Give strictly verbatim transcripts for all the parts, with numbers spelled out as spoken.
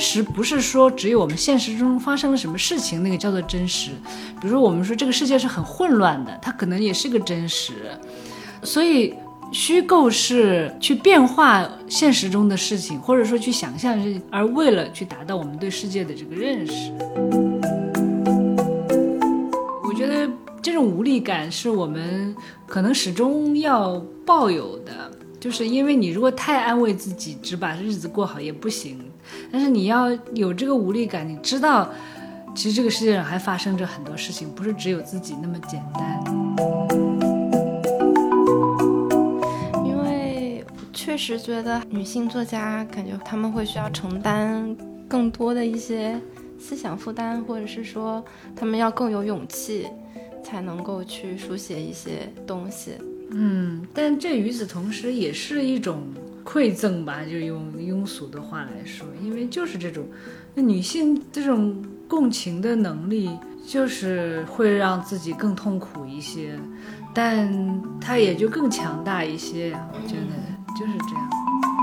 实不是说只有我们现实中发生了什么事情那个叫做真实，比如说我们说这个世界是很混乱的，它可能也是个真实。所以虚构是去变化现实中的事情，或者说去想象，而为了去达到我们对世界的这个认识。我觉得这种无力感是我们可能始终要抱有的，就是因为你如果太安慰自己，只把日子过好也不行，但是你要有这个无力感，你知道其实这个世界上还发生着很多事情，不是只有自己那么简单。 因为确实觉得女性作家感觉她们会需要承担更多的一些思想负担，或者是说她们要更有勇气才能够去书写一些东西。 嗯，但这与此同时也是一种馈赠吧，就用庸俗的话来说，因为就是这种女性这种共情的能力，就是会让自己更痛苦一些，但她也就更强大一些呀，我觉得就是这样。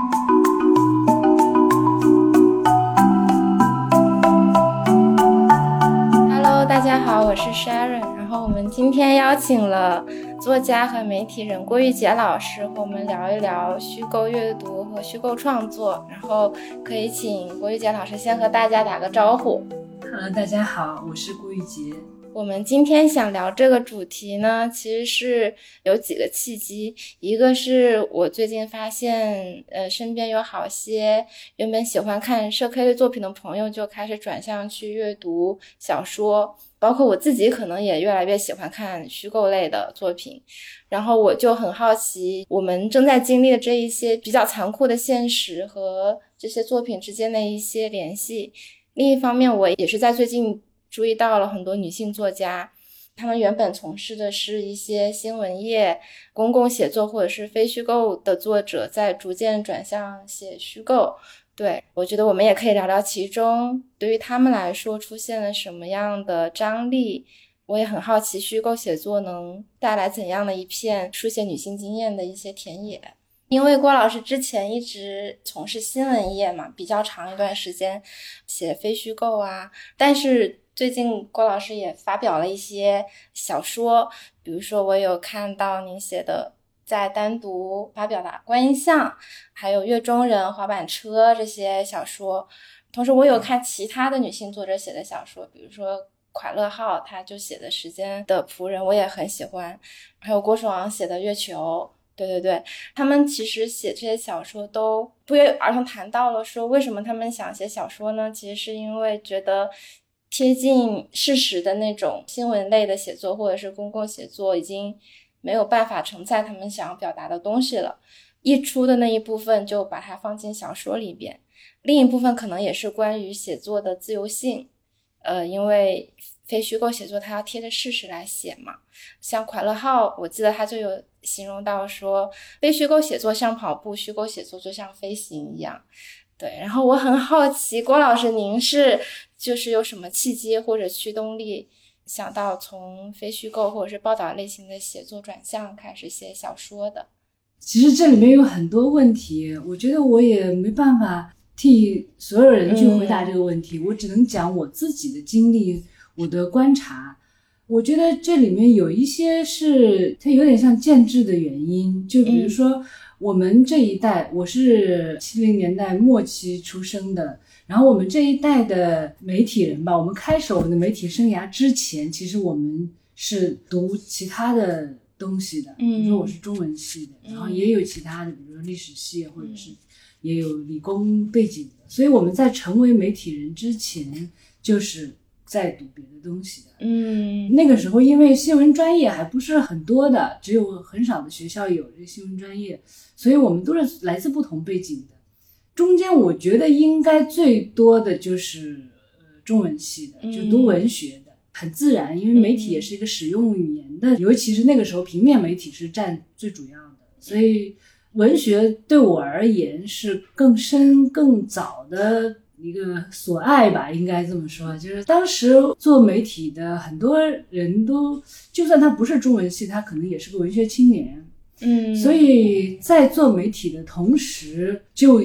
Hello， 大家好，我是 Sharon。然后我们今天邀请了作家和媒体人郭玉洁老师和我们聊一聊虚构阅读和虚构创作。然后可以请郭玉洁老师先和大家打个招呼。 Hello， 大家好，我是郭玉洁。 我们今天想聊这个主题呢，其实是有几个契机。一个是我最近发现呃，身边有好些原本喜欢看社科类作品的朋友就开始转向去阅读小说，包括我自己可能也越来越喜欢看虚构类的作品。然后我就很好奇我们正在经历的这一些比较残酷的现实和这些作品之间的一些联系。另一方面，我也是在最近注意到了很多女性作家，她们原本从事的是一些新闻业、公共写作或者是非虚构的作者，在逐渐转向写虚构。对，我觉得我们也可以聊聊其中对于他们来说出现了什么样的张力。我也很好奇虚构写作能带来怎样的一片书写女性经验的一些田野。因为郭老师之前一直从事新闻业嘛，比较长一段时间写非虚构啊，但是最近郭老师也发表了一些小说，比如说我有看到您写的在单独发表的《观音像》，还有《月中人》、《滑板车》这些小说。同时我有看其他的女性作者写的小说，比如说蒯乐号，他就写的《时间的仆人》，我也很喜欢，还有郭守昂写的《月球》。对对对，他们其实写这些小说都不约而同谈到了说为什么他们想写小说呢？其实是因为觉得贴近事实的那种新闻类的写作或者是公共写作已经没有办法承载他们想要表达的东西了，溢出的那一部分就把它放进小说里边。另一部分可能也是关于写作的自由性，呃，因为非虚构写作它要贴着事实来写嘛。像蒯乐号，我记得他就有形容到说，非虚构写作像跑步，虚构写作就像飞行一样。对，然后我很好奇，郭老师您是就是有什么契机或者驱动力想到从非虚构或者是报道类型的写作转向开始写小说的？ 其实这里面有很多问题，我觉得我也没办法替所有人去回答这个问题、嗯、我只能讲我自己的经历，我的观察。我觉得这里面有一些是它有点像建制的原因，就比如说我们这一代、嗯、我是七零年代末期出生的，然后我们这一代的媒体人吧，我们开始我们的媒体生涯之前，其实我们是读其他的东西的，比如说我是中文系的、嗯、然后也有其他的，比如说历史系或者是也有理工背景的，所以我们在成为媒体人之前就是在读别的东西的。 嗯， 那个时候因为新闻专业还不是很多的，只有很少的学校有这个新闻专业，所以我们都是来自不同背景的。中间我觉得应该最多的就是呃中文系的，就读文学的、嗯、很自然，因为媒体也是一个使用语言的、嗯、尤其是那个时候平面媒体是占最主要的，所以文学对我而言是更深更早的一个所爱吧，应该这么说。就是当时做媒体的很多人都，就算他不是中文系，他可能也是个文学青年。 嗯， 所以在做媒体的同时，就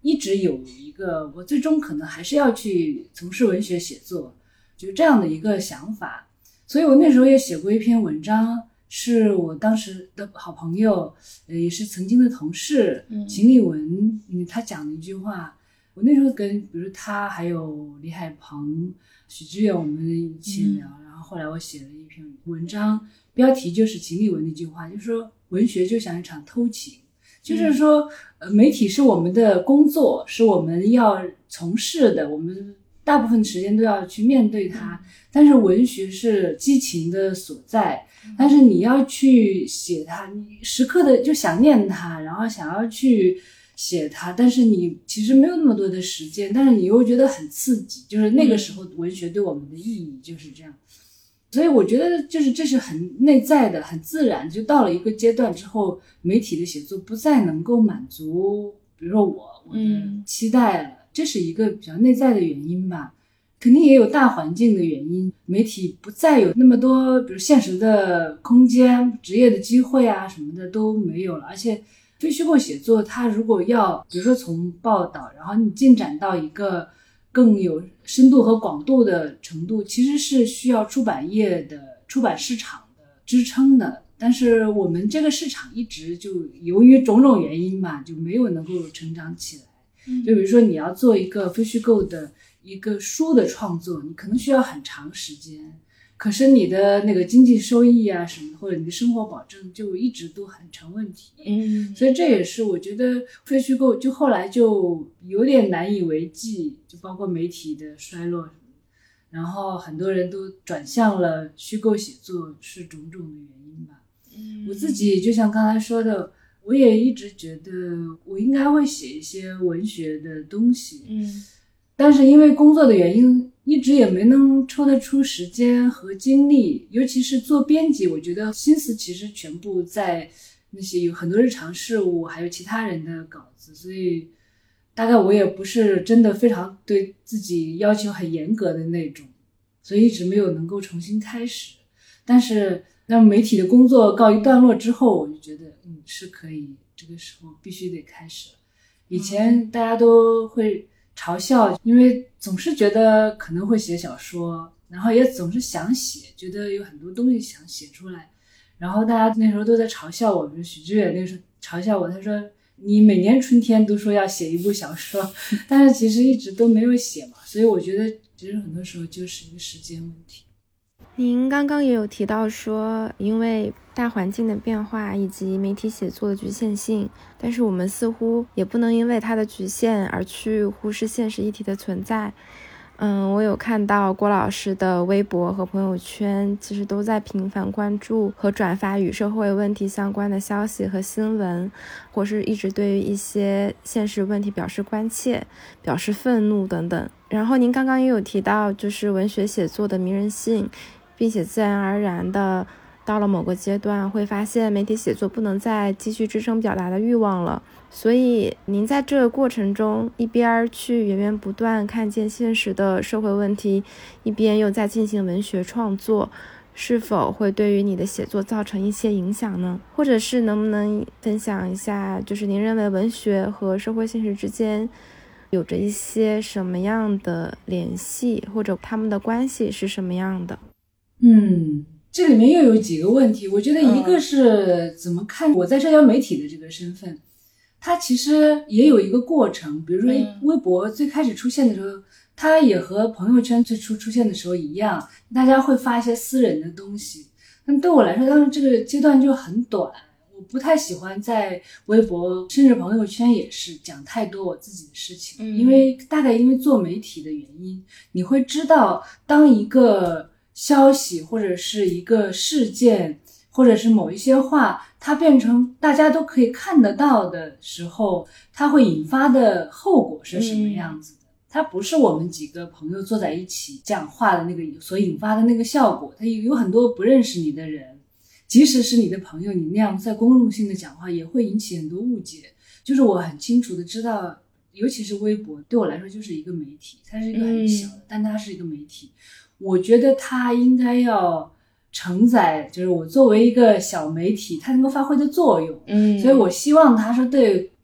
一直有一个我最终可能还是要去从事文学写作，就这样的一个想法。所以我那时候也写过一篇文章，是我当时的好朋友，呃，也是曾经的同事秦立文，嗯，他讲的一句话。我那时候跟比如他还有李海鹏、许知远我们一起聊、嗯、然后后来我写了一篇文章，标题就是秦立文那句话，就是说文学就像一场偷情，就是说呃，媒体是我们的工作，是我们要从事的，我们大部分时间都要去面对它，但是文学是激情的所在，但是你要去写它，你时刻的就想念它，然后想要去写它，但是你其实没有那么多的时间，但是你又觉得很刺激，就是那个时候文学对我们的意义就是这样。所以我觉得就是这是很内在的，很自然，就到了一个阶段之后，媒体的写作不再能够满足比如说我我的期待了、嗯、这是一个比较内在的原因吧。肯定也有大环境的原因，媒体不再有那么多比如现实的空间，职业的机会啊什么的都没有了，而且非虚构写作它如果要比如说从报道然后你进展到一个更有深度和广度的程度，其实是需要出版业的出版市场的支撑的，但是我们这个市场一直就由于种种原因吧，就没有能够成长起来。就比如说你要做一个非虚构的一个书的创作，你可能需要很长时间，可是你的那个经济收益啊什么的，或者你的生活保证就一直都很成问题。嗯，所以这也是我觉得非虚构就后来就有点难以为继，就包括媒体的衰落什么的，然后很多人都转向了虚构写作，是种种的原因吧。嗯，我自己就像刚才说的，我也一直觉得我应该会写一些文学的东西。嗯，但是因为工作的原因一直也没能抽得出时间和精力，尤其是做编辑，我觉得心思其实全部在那些有很多日常事务还有其他人的稿子，所以大概我也不是真的非常对自己要求很严格的那种，所以一直没有能够重新开始。但是让媒体的工作告一段落之后，我就觉得嗯是可以，这个时候必须得开始了。以前大家都会嘲笑，因为总是觉得可能会写小说，然后也总是想写，觉得有很多东西想写出来，然后大家那时候都在嘲笑我，比如许知远那时候嘲笑我，他说你每年春天都说要写一部小说，但是其实一直都没有写嘛，所以我觉得其实很多时候就是一个时间问题。 您刚刚也有提到说，因为大环境的变化以及媒体写作的局限性，但是我们似乎也不能因为它的局限而去忽视现实议题的存在。嗯，我有看到郭老师的微博和朋友圈，其实都在频繁关注和转发与社会问题相关的消息和新闻，或是一直对于一些现实问题表示关切、表示愤怒等等。然后您刚刚也有提到，就是文学写作的迷人性，并且自然而然的到了某个阶段会发现媒体写作不能再继续支撑表达的欲望了，所以您在这个过程中一边去源源不断看见现实的社会问题，一边又在进行文学创作，是否会对于你的写作造成一些影响呢？或者是能不能分享一下，就是您认为文学和社会现实之间有着一些什么样的联系，或者他们的关系是什么样的？ 嗯，这里面又有几个问题，我觉得一个是怎么看我在社交媒体的这个身份、嗯、它其实也有一个过程，比如说微博最开始出现的时候、嗯、它也和朋友圈最初出现的时候一样，大家会发一些私人的东西，但对我来说当时这个阶段就很短，我不太喜欢在微博甚至朋友圈也是讲太多我自己的事情、嗯、因为大概因为做媒体的原因，你会知道当一个消息或者是一个事件或者是某一些话它变成大家都可以看得到的时候，它会引发的后果是什么样子的、嗯、它不是我们几个朋友坐在一起讲话的那个所引发的那个效果，它有很多不认识你的人，即使是你的朋友，你那样在公众性的讲话也会引起很多误解。就是我很清楚的知道，尤其是微博对我来说就是一个媒体，它是一个很小的、嗯、但它是一个媒体，我觉得它应该要承载就是我作为一个小媒体它能够发挥的作用，嗯，所以我希望它是对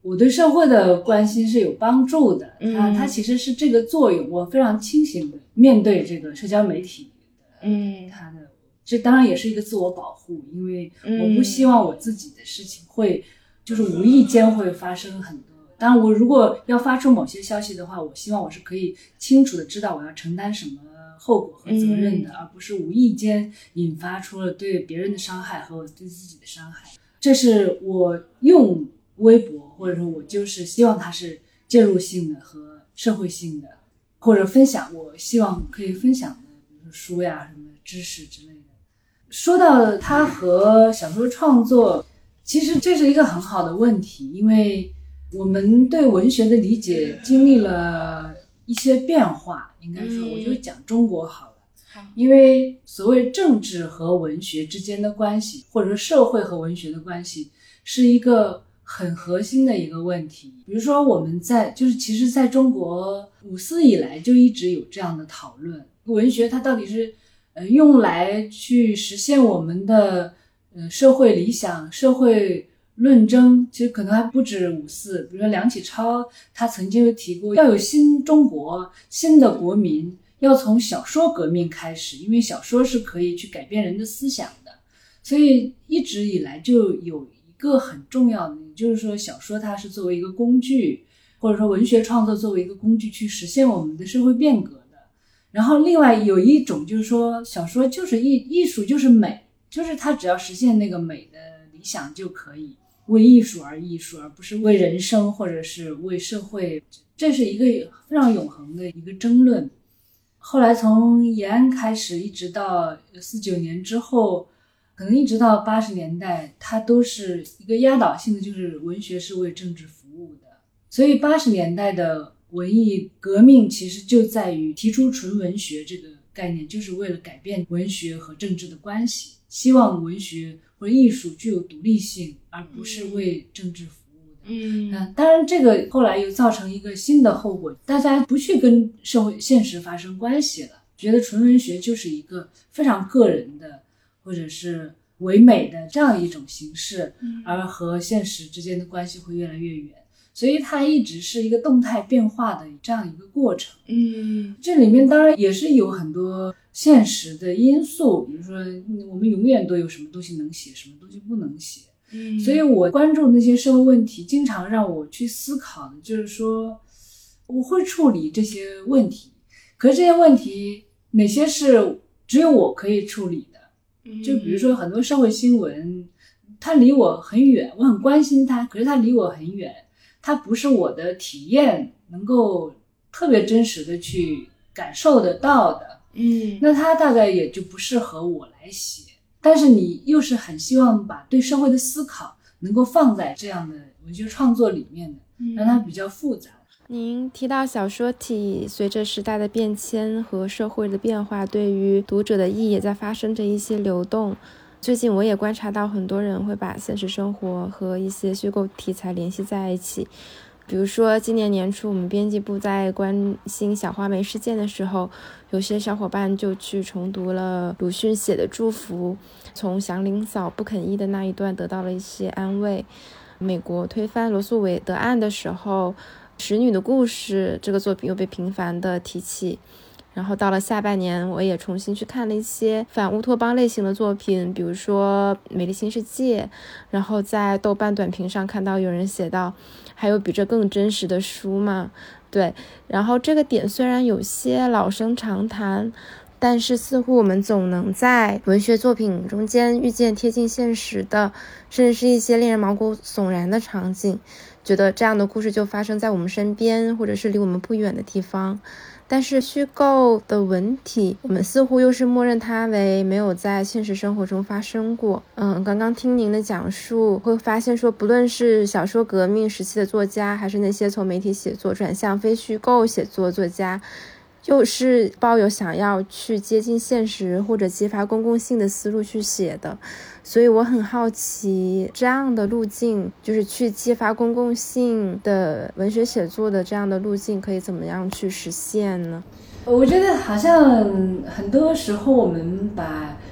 我对社会的关心是有帮助的， 嗯它它其实是这个作用，我非常清醒的面对这个社交媒体的， 嗯， 它的这当然也是一个自我保护，因为我不希望我自己的事情会就是无意间会发生很多。当然，我如果要发出某些消息的话，我希望我是可以清楚的知道我要承担什么后果和责任的， 嗯、 而不是无意间引发出了对别人的伤害和我对自己的伤害。这是我用微博，或者说我就是希望它是介入性的和社会性的，或者分享我希望可以分享的，比如说书呀什么知识之类的。说到它和小说创作，其实这是一个很好的问题，因为我们对文学的理解经历了一些变化，应该说我就讲中国好了。因为所谓政治和文学之间的关系，或者说社会和文学的关系，是一个很核心的一个问题。比如说我们在就是其实在中国五四以来就一直有这样的讨论，文学它到底是呃用来去实现我们的呃社会理想、社会论争，其实可能还不止五四。比如说梁启超他曾经有提过，要有新中国、新的国民，要从小说革命开始，因为小说是可以去改变人的思想的。所以一直以来就有一个很重要的，就是说小说它是作为一个工具，或者说文学创作作为一个工具去实现我们的社会变革的。然后另外有一种就是说小说就是艺艺术就是美，就是它只要实现那个美的理想就可以，为艺术而艺术，而不是为人生或者是为社会。这是一个非常永恒的一个争论。后来从延安开始一直到四九年之后，可能一直到八十年代，它都是一个压倒性的，就是文学是为政治服务的。所以八十年代的文艺革命其实就在于提出纯文学这个概念，就是为了改变文学和政治的关系，希望文学或者艺术具有独立性，而不是为政治服务的。 嗯， 呃、当然这个后来又造成一个新的后果，大家不去跟社会现实发生关系了，觉得纯文学就是一个非常个人的或者是唯美的这样一种形式，而和现实之间的关系会越来越远。所以它一直是一个动态变化的这样一个过程。 嗯， 这里面当然也是有很多现实的因素，比如说我们永远都有什么东西能写，什么东西不能写。 嗯， 所以我关注那些社会问题，经常让我去思考的就是说，我会处理这些问题，可是这些问题哪些是只有我可以处理的？就比如说很多社会新闻，它离我很远，我很关心它，可是它离我很远，它不是我的体验能够特别真实的去感受得到的。 嗯， 那它大概也就不适合我来写。但是你又是很希望把对社会的思考能够放在这样的文学创作里面的，让它比较复杂。 您提到小说体随着时代的变迁和社会的变化，对于读者的意义也在发生着一些流动。最近我也观察到很多人会把现实生活和一些虚构题材联系在一起。比如说今年年初我们编辑部在关心小花梅事件的时候，有些小伙伴就去重读了鲁迅写的《祝福》，从祥林嫂不肯依的那一段得到了一些安慰。美国推翻罗素韦德案的时候，使女的故事这个作品又被频繁的提起。然后到了下半年，我也重新去看了一些反乌托邦类型的作品，比如说《美丽新世界》，然后在豆瓣短评上看到有人写到，还有比这更真实的书吗？对，然后这个点虽然有些老生常谈，但是似乎我们总能在文学作品中间遇见贴近现实的，甚至是一些令人毛骨悚然的场景，觉得这样的故事就发生在我们身边，或者是离我们不远的地方。但是虚构的文体，我们似乎又是默认它为没有在现实生活中发生过。嗯，刚刚听您的讲述，会发现说，不论是小说革命时期的作家，还是那些从媒体写作转向非虚构写作作家，就是抱有想要去接近现实或者激发公共性的思路去写的。所以我很好奇，这样的路径，就是去激发公共性的文学写作的这样的路径，可以怎么样去实现呢？ 我觉得好像很多时候我们把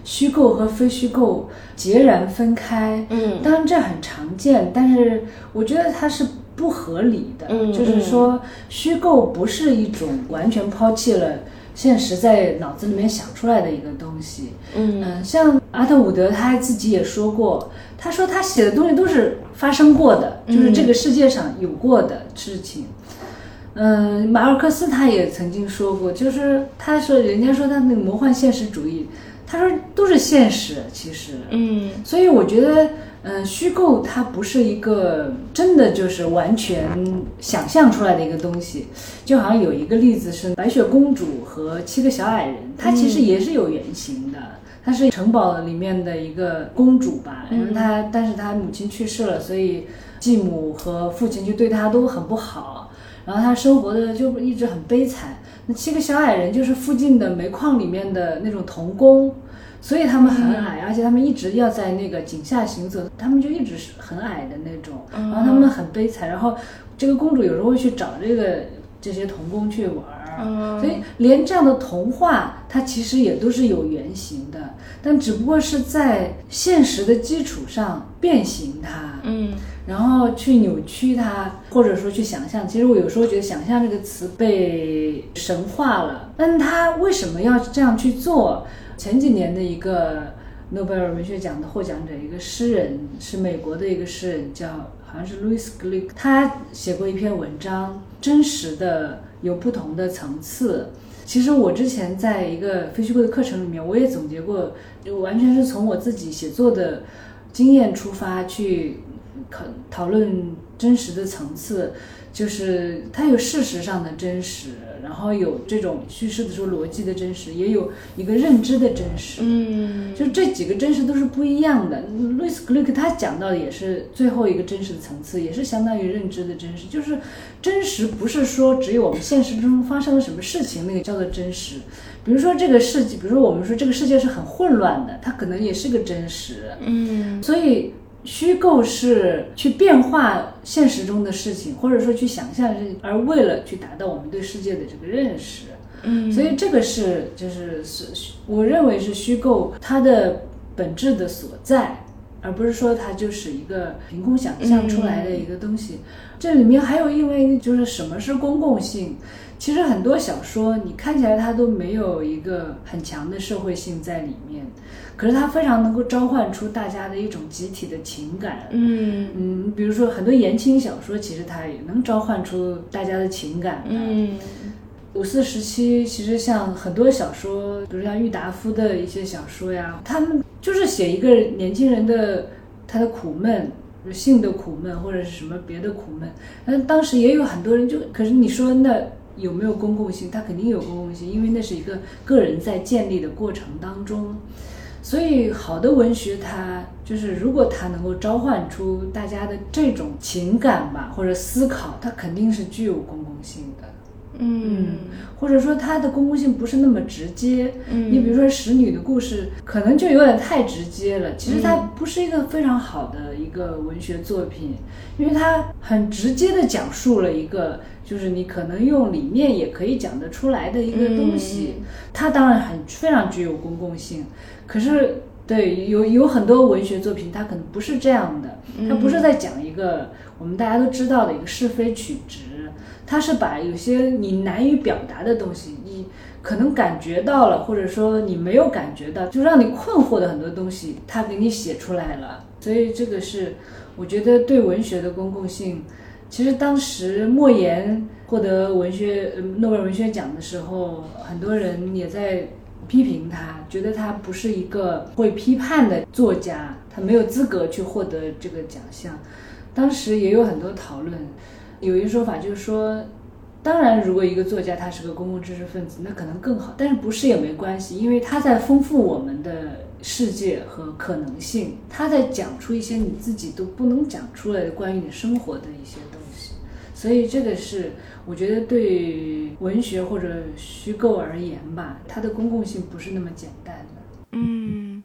虚构和非虚构截然分开。 嗯， 当然这很常见，但是我觉得它是不合理的。 嗯， 就是说虚构不是一种完全抛弃了现实在脑子里面想出来的一个东西。 嗯、 呃、像阿特伍德他自己也说过，他说他写的东西都是发生过的，就是这个世界上有过的事情。嗯、呃，马尔克斯他也曾经说过，就是他说人家说他那个魔幻现实主义，他说都是现实其实。 嗯， 所以我觉得嗯、呃，虚构它不是一个真的就是完全想象出来的一个东西。就好像有一个例子是白雪公主和七个小矮人，它其实也是有原型的。她是城堡里面的一个公主吧，因为她但是她母亲去世了，所以继母和父亲就对她都很不好，然后她生活的就一直很悲惨。那七个小矮人就是附近的煤矿里面的那种童工，所以他们很矮，而且他们一直要在那个井下行走，他们就一直是很矮的那种，然后他们很悲惨。然后这个公主有时候会去找这个这些童工去玩。嗯，所以连这样的童话它其实也都是有原型的，但只不过是在现实的基础上变形它， 嗯， 然后去扭曲它，或者说去想象。其实我有时候觉得想象这个词被神化了，但它为什么要这样去做？前几年的一个诺贝尔文学奖的获奖者，一个诗人，是美国的一个诗人，叫好像是 Louis Glick， 他写过一篇文章，真实的有不同的层次。其实我之前在一个非虚构的课程里面，我也总结过，完全是从我自己写作的经验出发去讨论真实的层次，就是它有事实上的真实，然后有这种叙事的时候逻辑的真实，也有一个认知的真实。 嗯， 就这几个真实都是不一样的。路易斯·格里克他讲到的也是最后一个真实的层次，也是相当于认知的真实。就是真实不是说只有我们现实中发生了什么事情那个叫做真实，比如说这个世界，比如说我们说这个世界是很混乱的，它可能也是个真实。 嗯， 所以虚构是去变化现实中的事情，或者说去想象，而为了去达到我们对世界的这个认识。 嗯， 所以这个是就是我认为是虚构它的本质的所在，而不是说它就是一个凭空想象出来的一个东西。嗯、这里面还有因为就是什么是公共性。其实很多小说你看起来它都没有一个很强的社会性在里面，可是它非常能够召唤出大家的一种集体的情感。 嗯嗯，比如说很多言情小说，其实它也能召唤出大家的情感的。 嗯， 五四时期其实像很多小说，比如像郁达夫的一些小说呀，他们就是写一个年轻人的他的苦闷，性的苦闷或者是什么别的苦闷。但当时也有很多人就，可是你说那有没有公共性？它肯定有公共性，因为那是一个个人在建立的过程当中。所以好的文学它就是如果它能够召唤出大家的这种情感吧，或者思考，它肯定是具有公共性的。嗯，或者说它的公共性不是那么直接。 嗯， 你比如说使女的故事可能就有点太直接了，其实它不是一个非常好的一个文学作品，因为它很直接的讲述了一个就是你可能用理念也可以讲得出来的一个东西。嗯、它当然很非常具有公共性，可是对有有很多文学作品它可能不是这样的，它不是在讲一个我们大家都知道的一个是非曲直，它是把有些你难以表达的东西，你可能感觉到了，或者说你没有感觉到，就让你困惑的很多东西它给你写出来了。所以这个是我觉得对文学的公共性。其实当时莫言获得文学诺贝尔文学奖的时候，很多人也在批评他，觉得他不是一个会批判的作家，他没有资格去获得这个奖项。当时也有很多讨论，有一个说法就是说，当然如果一个作家他是个公共知识分子，那可能更好，但是不是也没关系，因为他在丰富我们的世界和可能性，他在讲出一些你自己都不能讲出来的关于你生活的一些东西。所以这个是我觉得对文学或者虚构而言吧，它的公共性不是那么简单的。 嗯，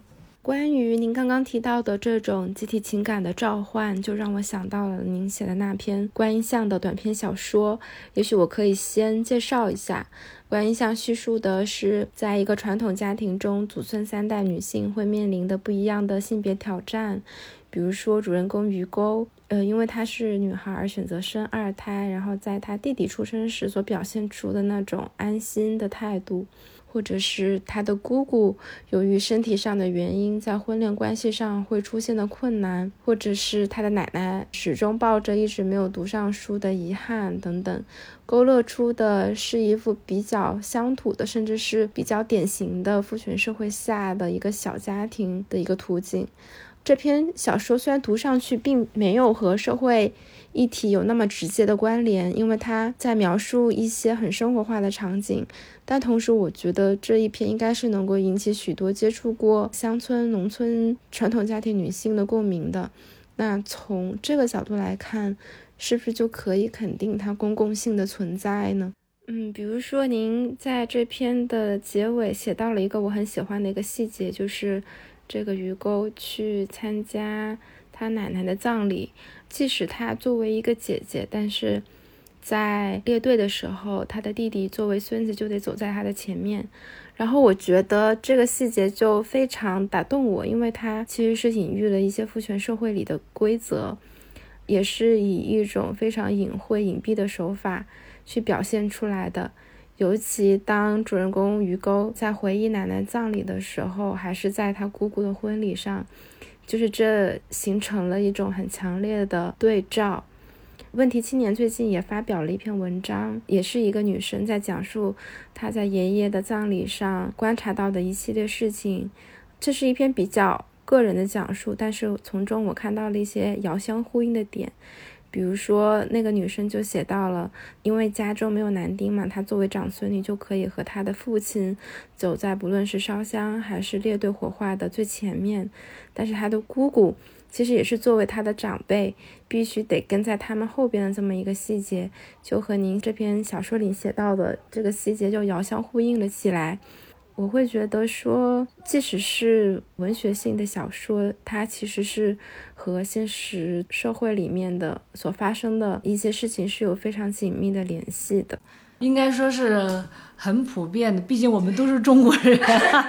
关于您刚刚提到的这种集体情感的召唤，就让我想到了您写的那篇观音像的短篇小说。也许我可以先介绍一下。观音像叙述的是在一个传统家庭中，祖孙三代女性会面临的不一样的性别挑战。比如说主人公鱼钩，呃，因为她是女孩而选择生二胎，然后在她弟弟出生时所表现出的那种安心的态度。或者是他的姑姑由于身体上的原因在婚恋关系上会出现的困难，或者是他的奶奶始终抱着一直没有读上书的遗憾等等，勾勒出的是一幅比较乡土的，甚至是比较典型的父权社会下的一个小家庭的一个图景。这篇小说虽然读上去并没有和社会议题有那么直接的关联，因为它在描述一些很生活化的场景，但同时我觉得这一篇应该是能够引起许多接触过乡村、农村传统家庭女性的共鸣的。那从这个角度来看，是不是就可以肯定它公共性的存在呢？嗯，比如说您在这篇的结尾写到了一个我很喜欢的一个细节，就是这个鱼钩去参加他奶奶的葬礼，即使他作为一个姐姐，但是在列队的时候，他的弟弟作为孙子就得走在他的前面。然后我觉得这个细节就非常打动我，因为它其实是隐喻了一些父权社会里的规则，也是以一种非常隐晦隐蔽的手法去表现出来的。尤其当主人公鱼钩在回忆奶奶葬礼的时候，还是在他姑姑的婚礼上，就是这形成了一种很强烈的对照。问题青年最近也发表了一篇文章，也是一个女生在讲述她在爷爷的葬礼上观察到的一系列事情。这是一篇比较个人的讲述，但是从中我看到了一些遥相呼应的点。比如说那个女生就写到了，因为家中没有男丁嘛，她作为长孙女就可以和她的父亲走在不论是烧香还是列队火化的最前面，但是她的姑姑其实也是作为她的长辈，必须得跟在他们后边的这么一个细节，就和您这篇小说里写到的这个细节就遥相呼应了起来。我会觉得说，即使是文学性的小说，它其实是和现实社会里面的所发生的一些事情是有非常紧密的联系的。 应该说是很普遍的，毕竟我们都是中国人。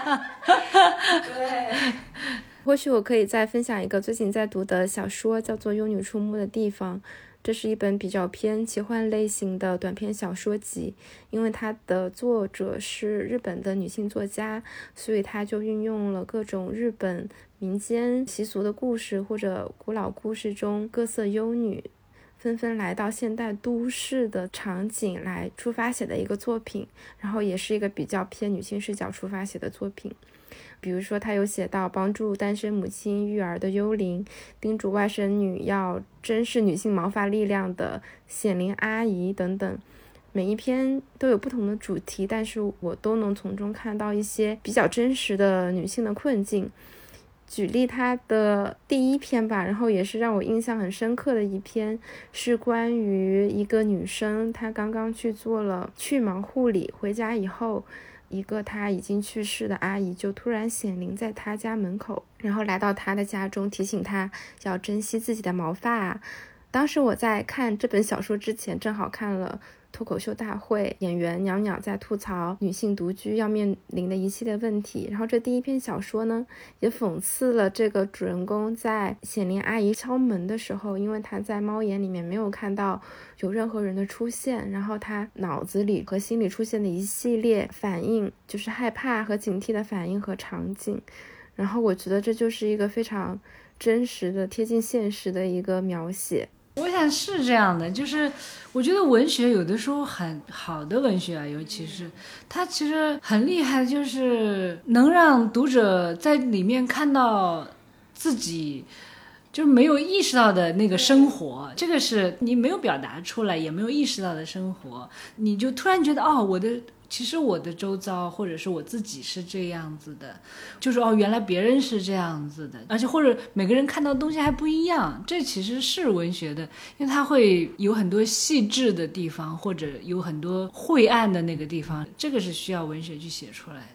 对。或许我可以再分享一个最近在读的小说，叫做《幽女出没的地方》。这是一本比较偏奇幻类型的短篇小说集，因为它的作者是日本的女性作家，所以它就运用了各种日本民间习俗的故事或者古老故事中各色幽女纷纷来到现代都市的场景来出发写的一个作品，然后也是一个比较偏女性视角出发写的作品。比如说他有写到帮助单身母亲育儿的幽灵，叮嘱外甥女要珍视女性毛发力量的显灵阿姨等等。每一篇都有不同的主题，但是我都能从中看到一些比较真实的女性的困境。举例他的第一篇吧，然后也是让我印象很深刻的一篇，是关于一个女生，她刚刚去做了去毛护理，回家以后一个她已经去世的阿姨就突然显灵在她家门口，然后来到她的家中，提醒她要珍惜自己的毛发。当时我在看这本小说之前，正好看了脱口秀大会，演员袅袅在吐槽女性独居要面临的一系列问题，然后这第一篇小说呢也讽刺了这个主人公在显灵阿姨敲门的时候，因为他在猫眼里面没有看到有任何人的出现，然后他脑子里和心里出现的一系列反应，就是害怕和警惕的反应和场景。然后我觉得这就是一个非常真实的贴近现实的一个描写。 我想是这样的，就是我觉得文学有的时候很好的文学啊，尤其是它其实很厉害，就是能让读者在里面看到自己就是没有意识到的那个生活，这个是你没有表达出来也没有意识到的生活，你就突然觉得哦，我的其实我的周遭或者是我自己是这样子的，就是哦，原来别人是这样子的，而且或者每个人看到的东西还不一样，这其实是文学的，因为它会有很多细致的地方，或者有很多晦暗的那个地方，这个是需要文学去写出来的。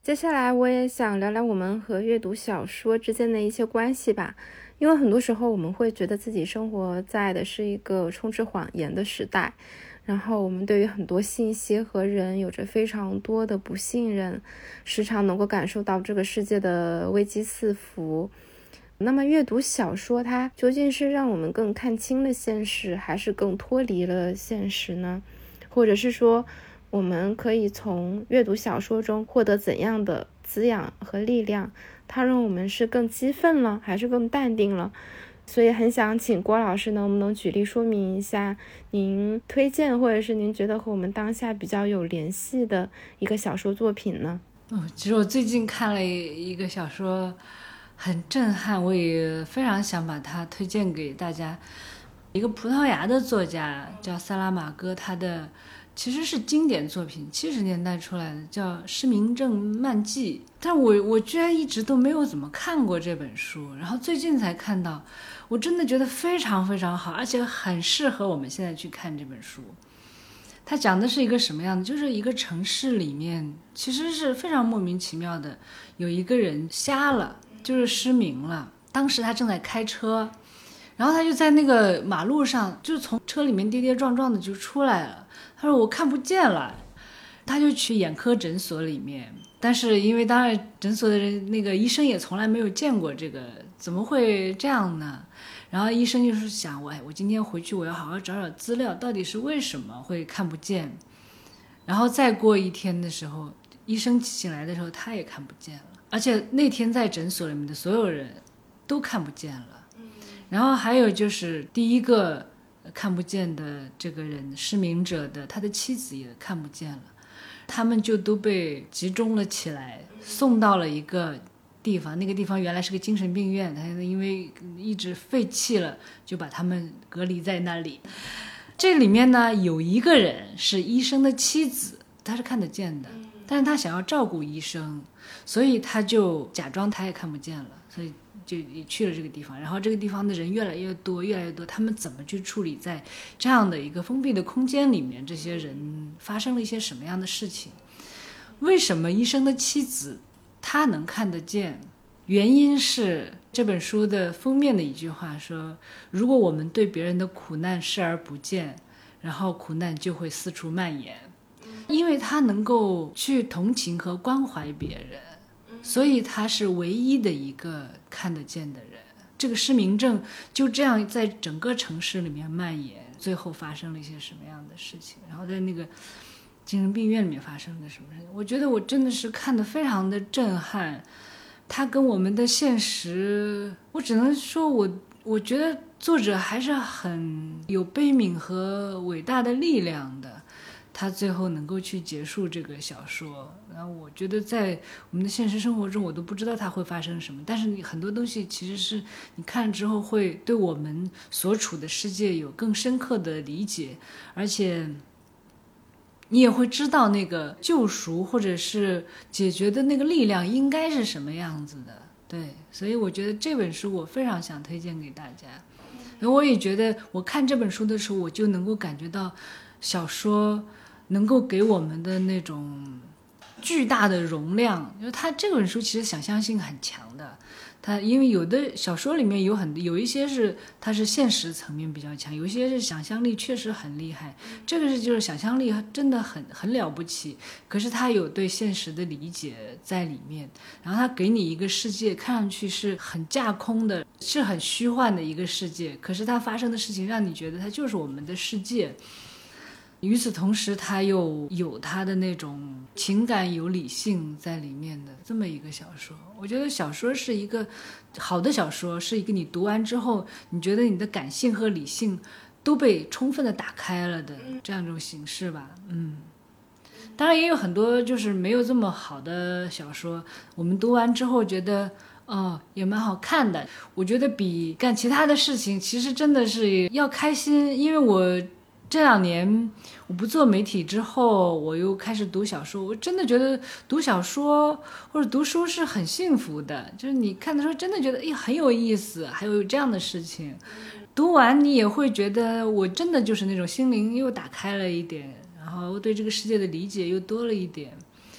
接下来我也想聊聊我们和阅读小说之间的一些关系吧，因为很多时候我们会觉得自己生活在的是一个充斥谎言的时代，然后我们对于很多信息和人有着非常多的不信任，时常能够感受到这个世界的危机四伏。那么阅读小说它究竟是让我们更看清了现实，还是更脱离了现实呢？或者是说我们可以从阅读小说中获得怎样的滋养和力量？它让我们是更激愤了，还是更淡定了？所以很想请郭老师能不能举例说明一下您推荐或者是您觉得和我们当下比较有联系的一个小说作品呢？ 哦，其实我最近看了一个小说很震撼，我也非常想把它推荐给大家。一个葡萄牙的作家叫萨拉马戈，他的其实是经典作品，七十年代出来的，叫《失明症漫记》，但我我居然一直都没有怎么看过这本书，然后最近才看到，我真的觉得非常非常好，而且很适合我们现在去看这本书。它讲的是一个什么样的，就是一个城市里面其实是非常莫名其妙的，有一个人瞎了，就是失明了，当时他正在开车，然后他就在那个马路上，就从车里面跌跌撞撞的就出来了。他说我看不见了，他就去眼科诊所里面，但是因为当然诊所的人那个医生也从来没有见过这个，怎么会这样呢？然后医生就是想，我我今天回去我要好好找找资料，到底是为什么会看不见。然后再过一天的时候，医生醒来的时候他也看不见了，而且那天在诊所里面的所有人都看不见了。然后还有就是第一个看不见的这个人，失明者的他的妻子也看不见了，他们就都被集中了起来，送到了一个地方，那个地方原来是个精神病院，他因为一直废弃了，就把他们隔离在那里。这里面呢有一个人是医生的妻子，他是看得见的，但是他想要照顾医生，所以他就假装他也看不见了，所以就也去了这个地方。然后这个地方的人越来越多越来越多，他们怎么去处理在这样的一个封闭的空间里面，这些人发生了一些什么样的事情？为什么医生的妻子他能看得见？原因是这本书的封面的一句话说，如果我们对别人的苦难视而不见，然后苦难就会四处蔓延。因为他能够去同情和关怀别人，所以他是唯一的一个看得见的人。这个失明症就这样在整个城市里面蔓延，最后发生了一些什么样的事情，然后在那个精神病院里面发生了什么事情，我觉得我真的是看得非常的震撼。它跟我们的现实，我只能说我我觉得作者还是很有悲悯和伟大的力量的，他最后能够去结束这个小说。然后我觉得在我们的现实生活中我都不知道它会发生什么，但是你很多东西其实是你看之后会对我们所处的世界有更深刻的理解，而且你也会知道那个救赎或者是解决的那个力量应该是什么样子的。对，所以我觉得这本书我非常想推荐给大家。我也觉得我看这本书的时候，我就能够感觉到小说能够给我们的那种巨大的容量，因为它这本书其实想象性很强的。它因为有的小说里面有很有一些是它是现实层面比较强，有一些是想象力确实很厉害，这个是就是想象力真的很很了不起，可是它有对现实的理解在里面，然后它给你一个世界看上去是很架空的，是很虚幻的一个世界，可是它发生的事情让你觉得它就是我们的世界。与此同时它又有它的那种情感有理性在里面的这么一个小说。我觉得小说是一个好的小说，是一个你读完之后你觉得你的感性和理性都被充分的打开了的这样一种形式吧。嗯，当然也有很多就是没有这么好的小说，我们读完之后觉得哦也蛮好看的。我觉得比干其他的事情其实真的是要开心，因为我这两年我不做媒体之后，我又开始读小说，我真的觉得读小说或者读书是很幸福的，就是你看的时候真的觉得哎很有意思，还有这样的事情，读完你也会觉得我真的就是那种心灵又打开了一点，然后对这个世界的理解又多了一点。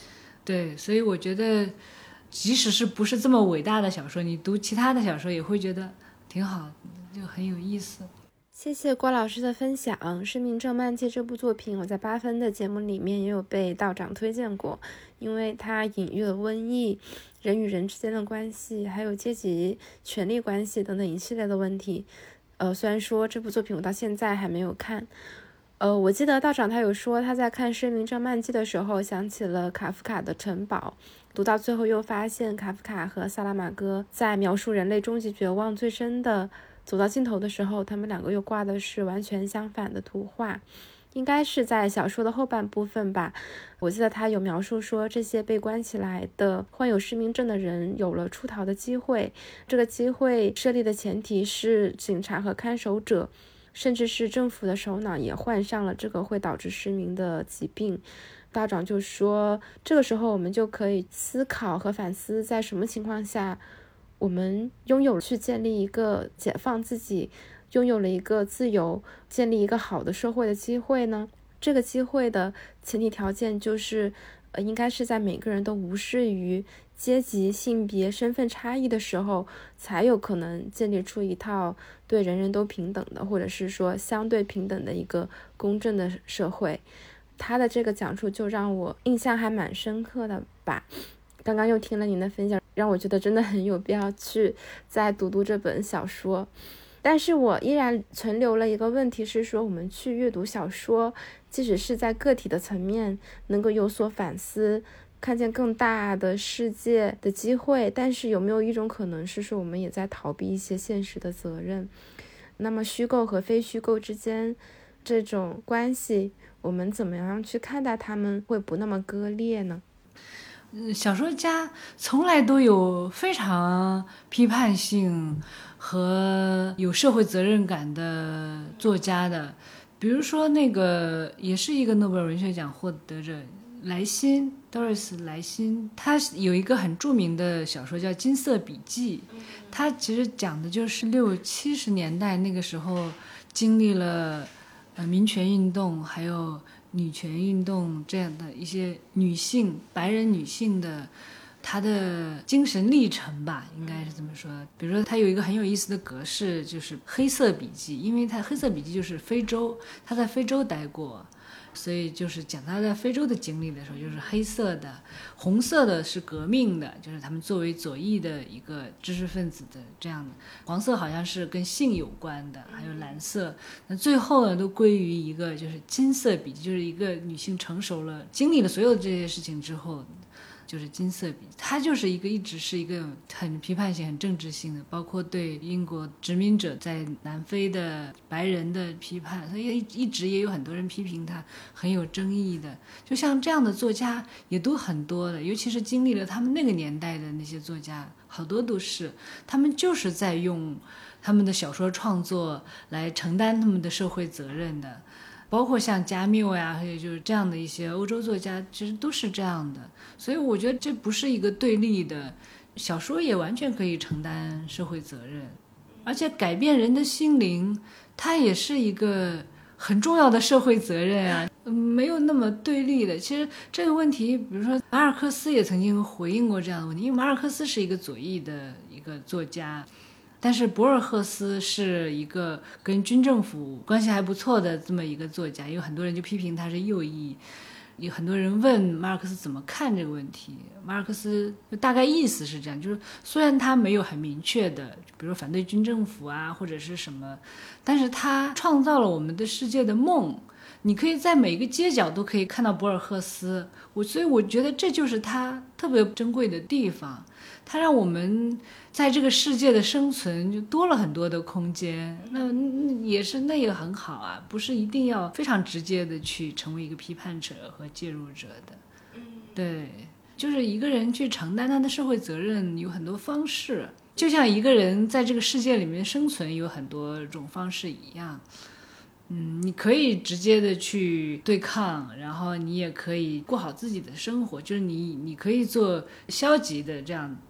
对，所以我觉得即使是不是这么伟大的小说，你读其他的小说也会觉得挺好，就很有意思。 谢谢郭老师的分享。《失明症漫记》这部作品我在八分的节目里面也有被道长推荐过，因为它隐喻了瘟疫、人与人之间的关系，还有阶级权力关系等等一系列的问题。呃，虽然说这部作品我到现在还没有看，呃，我记得道长他有说他在看《失明症漫记》的时候想起了卡夫卡的《城堡》，读到最后又发现卡夫卡和萨拉玛戈在描述人类终极绝望最深的走到尽头的时候，他们两个又挂的是完全相反的图画。应该是在小说的后半部分吧，我记得他有描述说这些被关起来的患有失明症的人有了出逃的机会，这个机会设立的前提是警察和看守者甚至是政府的首脑也患上了这个会导致失明的疾病。道长就说这个时候我们就可以思考和反思，在什么情况下我们拥有去建立一个解放自己，拥有了一个自由，建立一个好的社会的机会呢？这个机会的前提条件就是呃，应该是在每个人都无视于阶级、性别、身份差异的时候，才有可能建立出一套对人人都平等的，或者是说相对平等的一个公正的社会。他的这个讲述就让我印象还蛮深刻的吧。刚刚又听了您的分享，让我觉得真的很有必要去再读读这本小说。但是我依然存留了一个问题，是说我们去阅读小说，即使是在个体的层面能够有所反思，看见更大的世界的机会，但是有没有一种可能是说我们也在逃避一些现实的责任？那么虚构和非虚构之间这种关系，我们怎么样去看待它们会不那么割裂呢？ 小说家从来都有非常批判性和有社会责任感的作家的，比如说那个也是一个诺贝尔文学奖获得者莱辛 Doris 莱辛，他有一个很著名的小说叫《金色笔记》，他其实讲的就是六七十年代那个时候经历了呃民权运动还有女权运动这样的一些女性白人女性的她的精神历程吧，应该是这么说。比如说她有一个很有意思的格式，就是黑色笔记，因为她黑色笔记就是非洲，她在非洲待过，所以就是讲她在非洲的经历的时候就是黑色的，红色的是革命的，就是他们作为左翼的一个知识分子的这样的，黄色好像是跟性有关的，还有蓝色，那最后呢都归于一个就是金色笔记，就是一个女性成熟了经历了所有这些事情之后，就是金色笔记，它就是一个一直是一个很批判性很政治性的，包括对英国殖民者在南非的白人的批判，所以一直也有很多人批评他很有争议的，就像这样的作家也都很多的，尤其是经历了他们那个年代的那些作家，好多都是他们就是在用他们的小说创作来承担他们的社会责任的，包括像加缪呀，还有就是这样的一些欧洲作家，其实都是这样的。所以我觉得这不是一个对立的，小说也完全可以承担社会责任，而且改变人的心灵，它也是一个很重要的社会责任啊，没有那么对立的。其实这个问题，比如说马尔克斯也曾经回应过这样的问题，因为马尔克斯是一个左翼的一个作家。但是博尔赫斯是一个跟军政府关系还不错的这么一个作家，有很多人就批评他是右翼，有很多人问马尔克斯怎么看这个问题，马尔克斯大概意思是这样，就是虽然他没有很明确的比如反对军政府啊或者是什么，但是他创造了我们的世界的梦，你可以在每个街角都可以看到博尔赫斯，我所以我觉得这就是他特别珍贵的地方，他让我们在这个世界的生存就多了很多的空间，那也是那也很好啊，不是一定要非常直接的去成为一个批判者和介入者的。对，就是一个人去承担他的社会责任有很多方式，就像一个人在这个世界里面生存有很多种方式一样。嗯，你可以直接的去对抗，然后你也可以过好自己的生活，就是你你可以做消极的这样的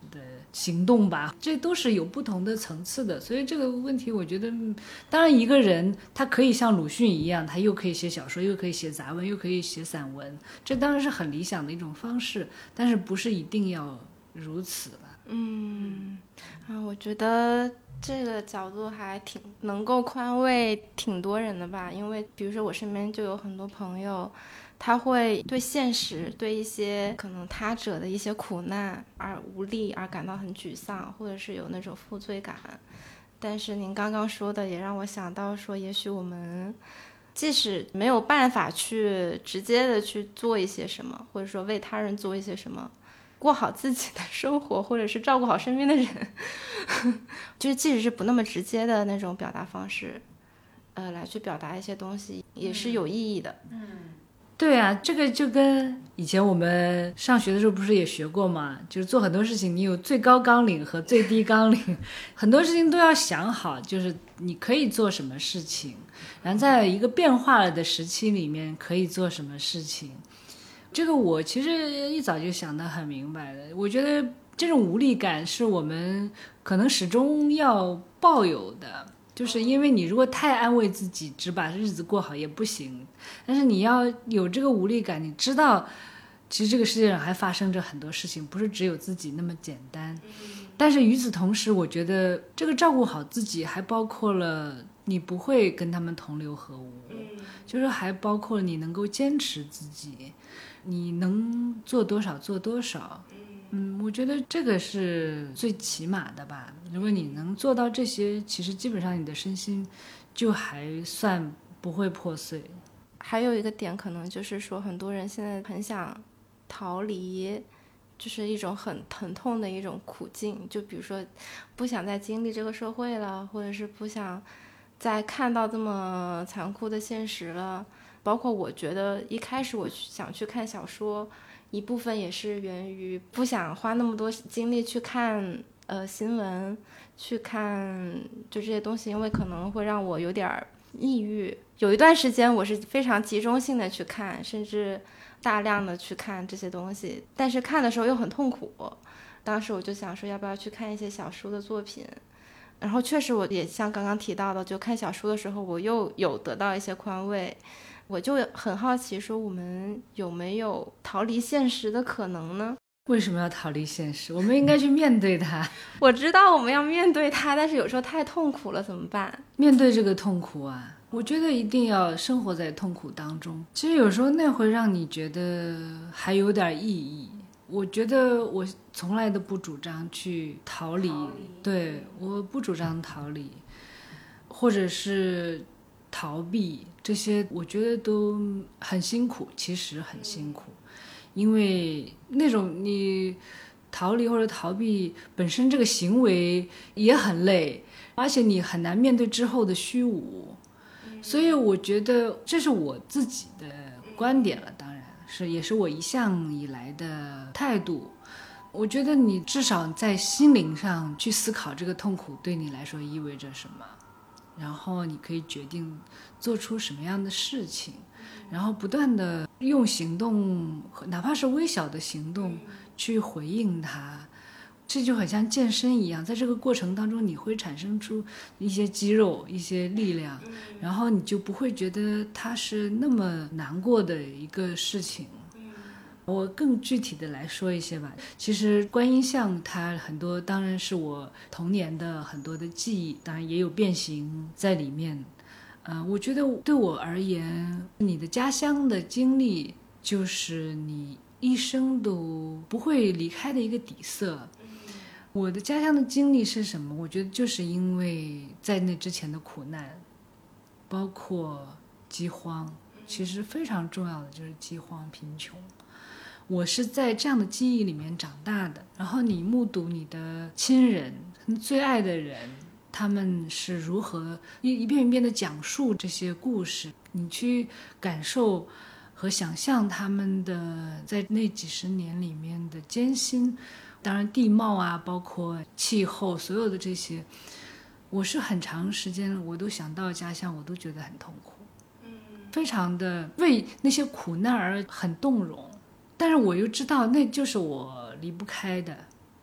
行动吧，这都是有不同的层次的。所以这个问题我觉得，当然一个人他可以像鲁迅一样，他又可以写小说，又可以写杂文，又可以写散文，这当然是很理想的一种方式，但是不是一定要如此吧。 嗯啊，我觉得这个角度还挺能够宽慰挺多人的吧，因为比如说我身边就有很多朋友，他会对现实，对一些可能他者的一些苦难而无力而感到很沮丧，或者是有那种负罪感。但是您刚刚说的也让我想到说，也许我们即使没有办法去直接的去做一些什么，或者说为他人做一些什么，过好自己的生活，或者是照顾好身边的人就是即使是不那么直接的那种表达方式，呃，来去表达一些东西也是有意义的。 嗯，对啊，这个就跟以前我们上学的时候不是也学过吗？就是做很多事情你有最高纲领和最低纲领，很多事情都要想好，就是你可以做什么事情，然后在一个变化了的时期里面可以做什么事情。这个我其实一早就想得很明白的，我觉得这种无力感是我们可能始终要抱有的，就是因为你如果太安慰自己，只把日子过好也不行，但是你要有这个无力感，你知道其实这个世界上还发生着很多事情，不是只有自己那么简单。但是与此同时，我觉得这个照顾好自己还包括了你不会跟他们同流合污，就是还包括你能够坚持自己，你能做多少做多少。嗯，我觉得这个是最起码的吧。如果你能做到这些，其实基本上你的身心就还算不会破碎。 还有一个点可能就是说，很多人现在很想逃离，就是一种很疼痛的一种苦境，就比如说不想再经历这个社会了，或者是不想再看到这么残酷的现实了。包括我觉得一开始我想去看小说，一部分也是源于不想花那么多精力去看呃新闻，去看就这些东西，因为可能会让我有点抑郁。有一段时间我是非常集中性的去看，甚至大量的去看这些东西，但是看的时候又很痛苦。当时我就想说要不要去看一些小说的作品，然后确实我也像刚刚提到的，就看小说的时候我又有得到一些宽慰。我就很好奇说，我们有没有逃离现实的可能呢？ 为什么要逃离现实？我们应该去面对它。 我知道我们要面对它，但是有时候太痛苦了怎么办？ 面对这个痛苦啊，我觉得一定要生活在痛苦当中。其实有时候那会让你觉得还有点意义。我觉得我从来都不主张去逃离，逃离对，我不主张逃离，或者是逃避，这些我觉得都很辛苦，其实很辛苦。因为那种你逃离或者逃避本身这个行为也很累，而且你很难面对之后的虚无。所以我觉得这是我自己的观点了，当然是也是我一向以来的态度。我觉得你至少在心灵上去思考这个痛苦对你来说意味着什么，然后你可以决定做出什么样的事情，然后不断的用行动，哪怕是微小的行动去回应它。这就很像健身一样，在这个过程当中你会产生出一些肌肉，一些力量，然后你就不会觉得它是那么难过的一个事情。我更具体的来说一些吧，其实观音像它很多当然是我童年的很多的记忆，当然也有变形在里面。呃，我觉得对我而言，你的家乡的经历就是你一生都不会离开的一个底色。我的家乡的经历是什么？我觉得就是因为在那之前的苦难，包括饥荒，其实非常重要的就是饥荒贫穷。我是在这样的记忆里面长大的，然后你目睹你的亲人最爱的人，他们是如何一一遍一遍的讲述这些故事，你去感受和想象他们的在那几十年里面的艰辛。当然地貌啊，包括气候，所有的这些，我是很长时间我都想到家乡我都觉得很痛苦，非常的为那些苦难而很动容。但是我又知道那就是我离不开的，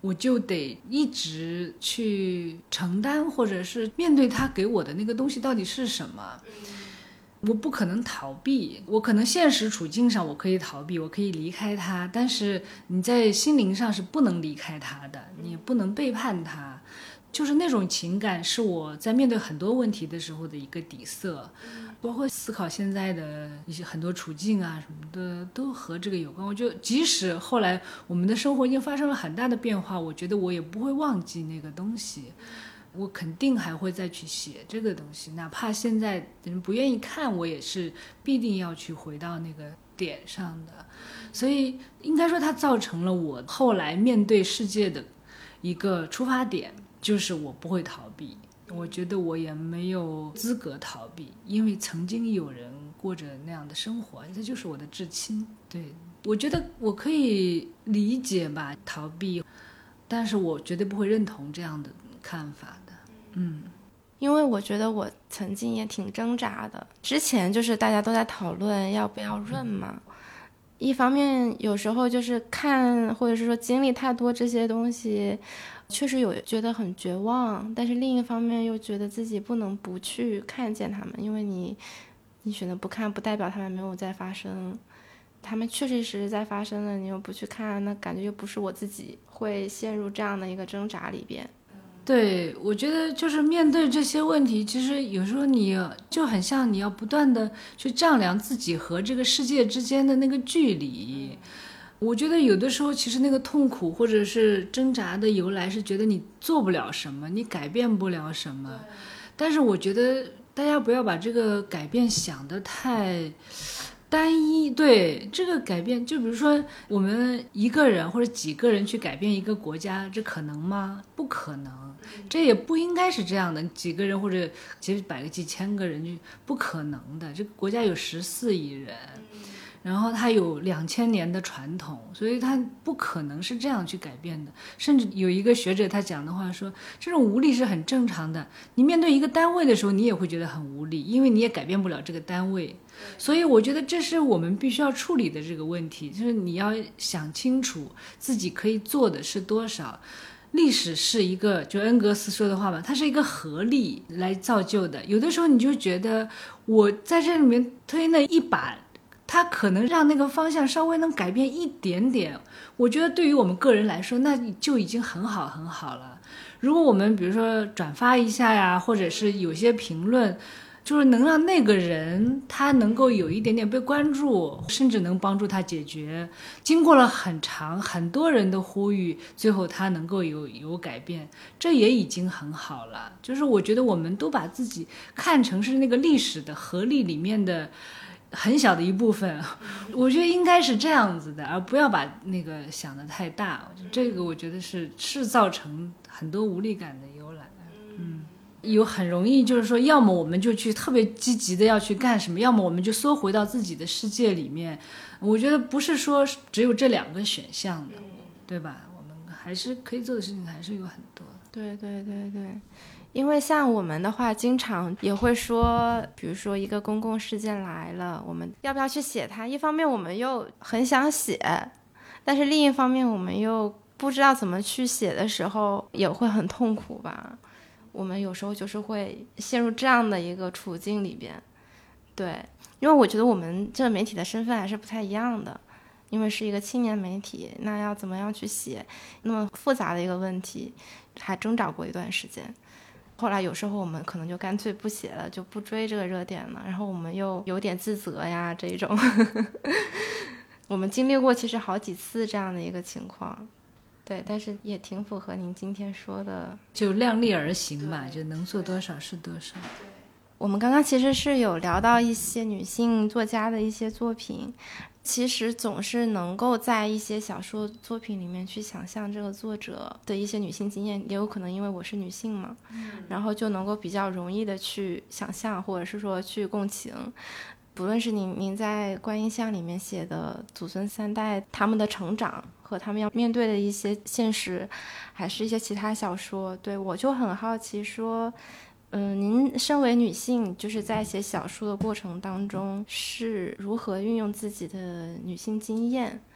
我就得一直去承担，或者是面对他给我的那个东西到底是什么。我不可能逃避，我可能现实处境上我可以逃避，我可以离开他，但是你在心灵上是不能离开他的，你也不能背叛他。就是那种情感是我在面对很多问题的时候的一个底色，包括思考现在的一些很多处境啊什么的都和这个有关。我就即使后来我们的生活已经发生了很大的变化，我觉得我也不会忘记那个东西，我肯定还会再去写这个东西，哪怕现在人不愿意看，我也是必定要去回到那个点上的。所以应该说它造成了我后来面对世界的一个出发点，就是我不会逃避，我觉得我也没有资格逃避，因为曾经有人过着那样的生活，这就是我的至亲。对，我觉得我可以理解吧，逃避，但是我绝对不会认同这样的看法的。嗯， 因为我觉得我曾经也挺挣扎的，之前就是大家都在讨论要不要润嘛，一方面有时候就是看或者是说经历太多这些东西，确实有觉得很绝望，但是另一方面又觉得自己不能不去看见他们，因为你你选择不看不代表他们没有在发生，他们确实是在发生了，你又不去看，那感觉又不是我自己，会陷入这样的一个挣扎里边。 对，我觉得就是面对这些问题，其实有时候你就很像你要不断的去丈量自己和这个世界之间的那个距离。我觉得有的时候其实那个痛苦或者是挣扎的由来是觉得你做不了什么，你改变不了什么。但是我觉得大家不要把这个改变想得太单一。对，这个改变就比如说我们一个人或者几个人去改变一个国家，这可能吗？不可能，这也不应该是这样的，几个人或者几百个几千个人就不可能的。这个国家有十四亿人，然后它有两千年的传统，所以它不可能是这样去改变的。甚至有一个学者他讲的话说，这种无力是很正常的，你面对一个单位的时候你也会觉得很无力，因为你也改变不了这个单位。所以我觉得这是我们必须要处理的这个问题，就是你要想清楚自己可以做的是多少。历史是一个，就恩格斯说的话吧，它是一个合力来造就的。有的时候你就觉得我在这里面推那一把，它可能让那个方向稍微能改变一点点，我觉得对于我们个人来说那就已经很好很好了。如果我们比如说转发一下呀，或者是有些评论就是能让那个人他能够有一点点被关注，甚至能帮助他解决，经过了很长很多人的呼吁，最后他能够有有改变，这也已经很好了。就是我觉得我们都把自己看成是那个历史的合力里面的很小的一部分，我觉得应该是这样子的，而不要把那个想得太大。这个我觉得是是造成很多无力感的由来。嗯，有很容易就是说，要么我们就去特别积极的要去干什么，要么我们就缩回到自己的世界里面。我觉得不是说只有这两个选项的，对吧？我们还是可以做的事情还是有很多。 对对对对。因为像我们的话经常也会说，比如说一个公共事件来了，我们要不要去写它，一方面我们又很想写，但是另一方面我们又不知道怎么去写的时候也会很痛苦吧。我们有时候就是会陷入这样的一个处境里边。对，因为我觉得我们这个媒体的身份还是不太一样的，因为是一个青年媒体，那要怎么样去写那么复杂的一个问题，还挣扎过一段时间。后来有时候我们可能就干脆不写了，就不追这个热点了，然后我们又有点自责呀这种我们经历过其实好几次这样的一个情况。对，但是也挺符合您今天说的， 就量力而行吧，就能做多少是多少。 我们刚刚其实是有聊到一些女性作家的一些作品，其实总是能够在一些小说作品里面去想象这个作者的一些女性经验，也有可能因为我是女性嘛，嗯、然后就能够比较容易的去想象，或者是说去共情。不论是您您在观音像里面写的祖孙三代他们的成长和他们要面对的一些现实，还是一些其他小说，对，我就很好奇说嗯，您身为女性，就是在写小说的过程当中是如何运用自己的女性经验，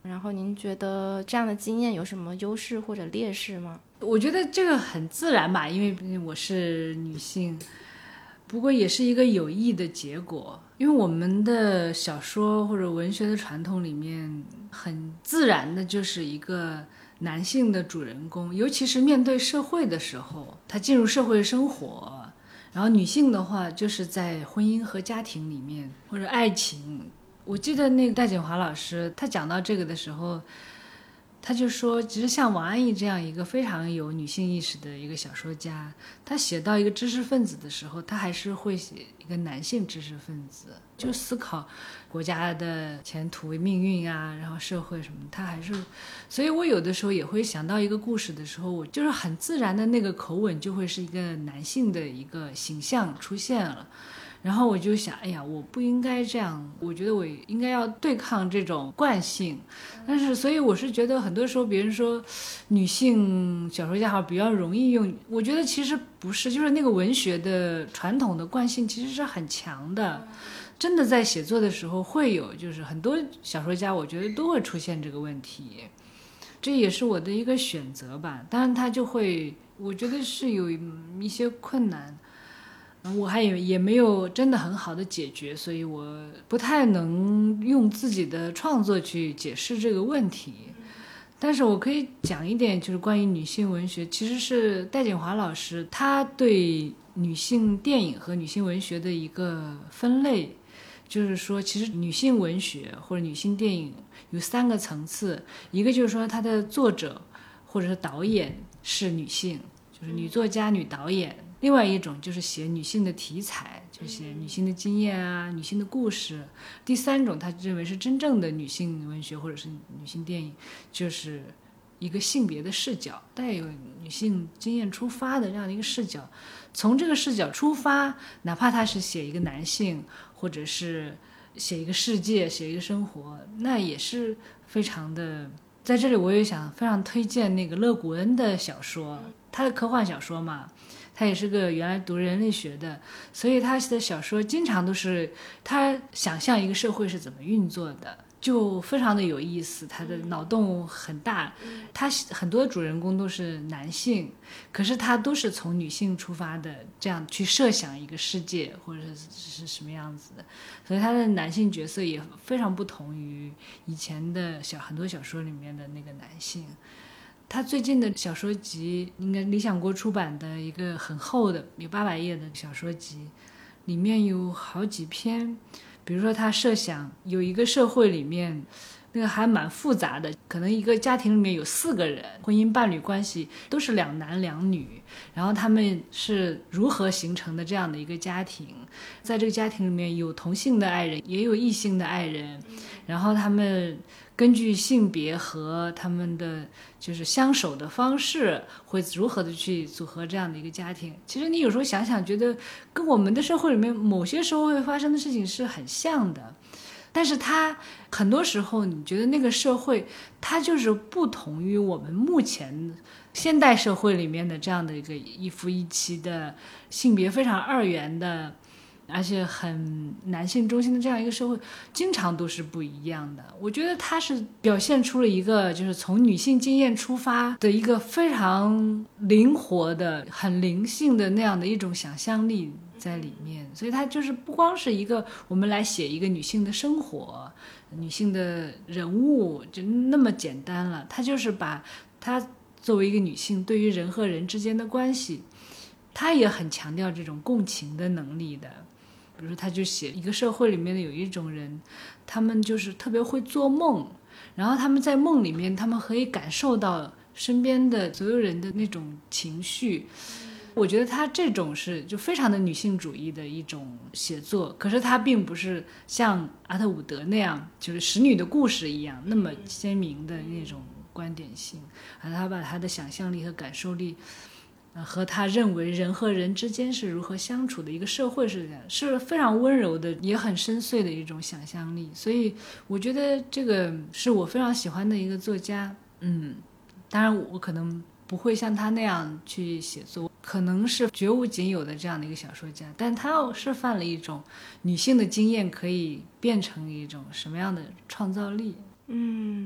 然后您觉得这样的经验有什么优势或者劣势吗？ 我觉得这个很自然吧，因为毕竟我是女性，不过也是一个有益的结果。因为我们的小说或者文学的传统里面，很自然的就是一个男性的主人公，尤其是面对社会的时候，他进入社会生活，然后女性的话就是在婚姻和家庭里面或者爱情。我记得那个戴锦华老师他讲到这个的时候，他就说其实像王安忆这样一个非常有女性意识的一个小说家，他写到一个知识分子的时候，他还是会写一个男性知识分子，就思考国家的前途命运啊，然后社会什么，他还是。所以我有的时候也会想到一个故事的时候，我就是很自然的那个口吻就会是一个男性的一个形象出现了，然后我就想，哎呀，我不应该这样，我觉得我应该要对抗这种惯性。但是所以我是觉得很多时候别人说女性小说家好比较容易用，我觉得其实不是，就是那个文学的传统的惯性其实是很强的，真的在写作的时候会有，就是很多小说家我觉得都会出现这个问题，这也是我的一个选择吧。当然他就会，我觉得是有一些困难，我还也也没有真的很好的解决，所以我不太能用自己的创作去解释这个问题。但是我可以讲一点，就是关于女性文学，其实是戴锦华老师他对女性电影和女性文学的一个分类，就是说其实女性文学或者女性电影有三个层次，一个就是说它的作者或者是导演是女性，就是女作家女导演，另外一种就是写女性的题材，就写女性的经验啊，女性的故事。第三种他认为是真正的女性文学或者是女性电影，就是一个性别的视角，带有女性经验出发的这样的一个视角，从这个视角出发，哪怕他是写一个男性或者是写一个世界写一个生活，那也是非常的。在这里我也想非常推荐那个勒古恩的小说，他的科幻小说嘛，他也是个原来读人类学的，所以他的小说经常都是他想象一个社会是怎么运作的，就非常的有意思，他的脑洞很大。他很多主人公都是男性，可是他都是从女性出发的，这样去设想一个世界或者是什么样子的，所以他的男性角色也非常不同于以前的小很多小说里面的那个男性。他最近的小说集应该理想国出版的一个很厚的有八百页的小说集，里面有好几篇，比如说他设想有一个社会里面那个还蛮复杂的，可能一个家庭里面有四个人，婚姻伴侣关系都是两男两女，然后他们是如何形成的这样的一个家庭，在这个家庭里面有同性的爱人也有异性的爱人，然后他们根据性别和他们的就是相守的方式会如何的去组合这样的一个家庭。其实你有时候想想觉得跟我们的社会里面某些时候会发生的事情是很像的，但是它很多时候你觉得那个社会它就是不同于我们目前现代社会里面的这样的一个一夫一妻的性别非常二元的而且很男性中心的这样一个社会，经常都是不一样的。我觉得它是表现出了一个就是从女性经验出发的一个非常灵活的很灵性的那样的一种想象力在里面，所以它就是不光是一个我们来写一个女性的生活女性的人物就那么简单了，它就是把它作为一个女性对于人和人之间的关系，它也很强调这种共情的能力的。比如说他就写一个社会里面的有一种人，他们就是特别会做梦，然后他们在梦里面他们可以感受到身边的所有人的那种情绪，我觉得他这种是就非常的女性主义的一种写作，可是他并不是像阿特伍德那样就是使女的故事一样那么鲜明的那种观点性，而他把他的想象力和感受力和他认为人和人之间是如何相处的一个社会是这样，是非常温柔的也很深邃的一种想象力，所以我觉得这个是我非常喜欢的一个作家。嗯，当然我可能不会像他那样去写作，可能是绝无仅有的这样的一个小说家，但他示范了一种女性的经验可以变成一种什么样的创造力。 嗯，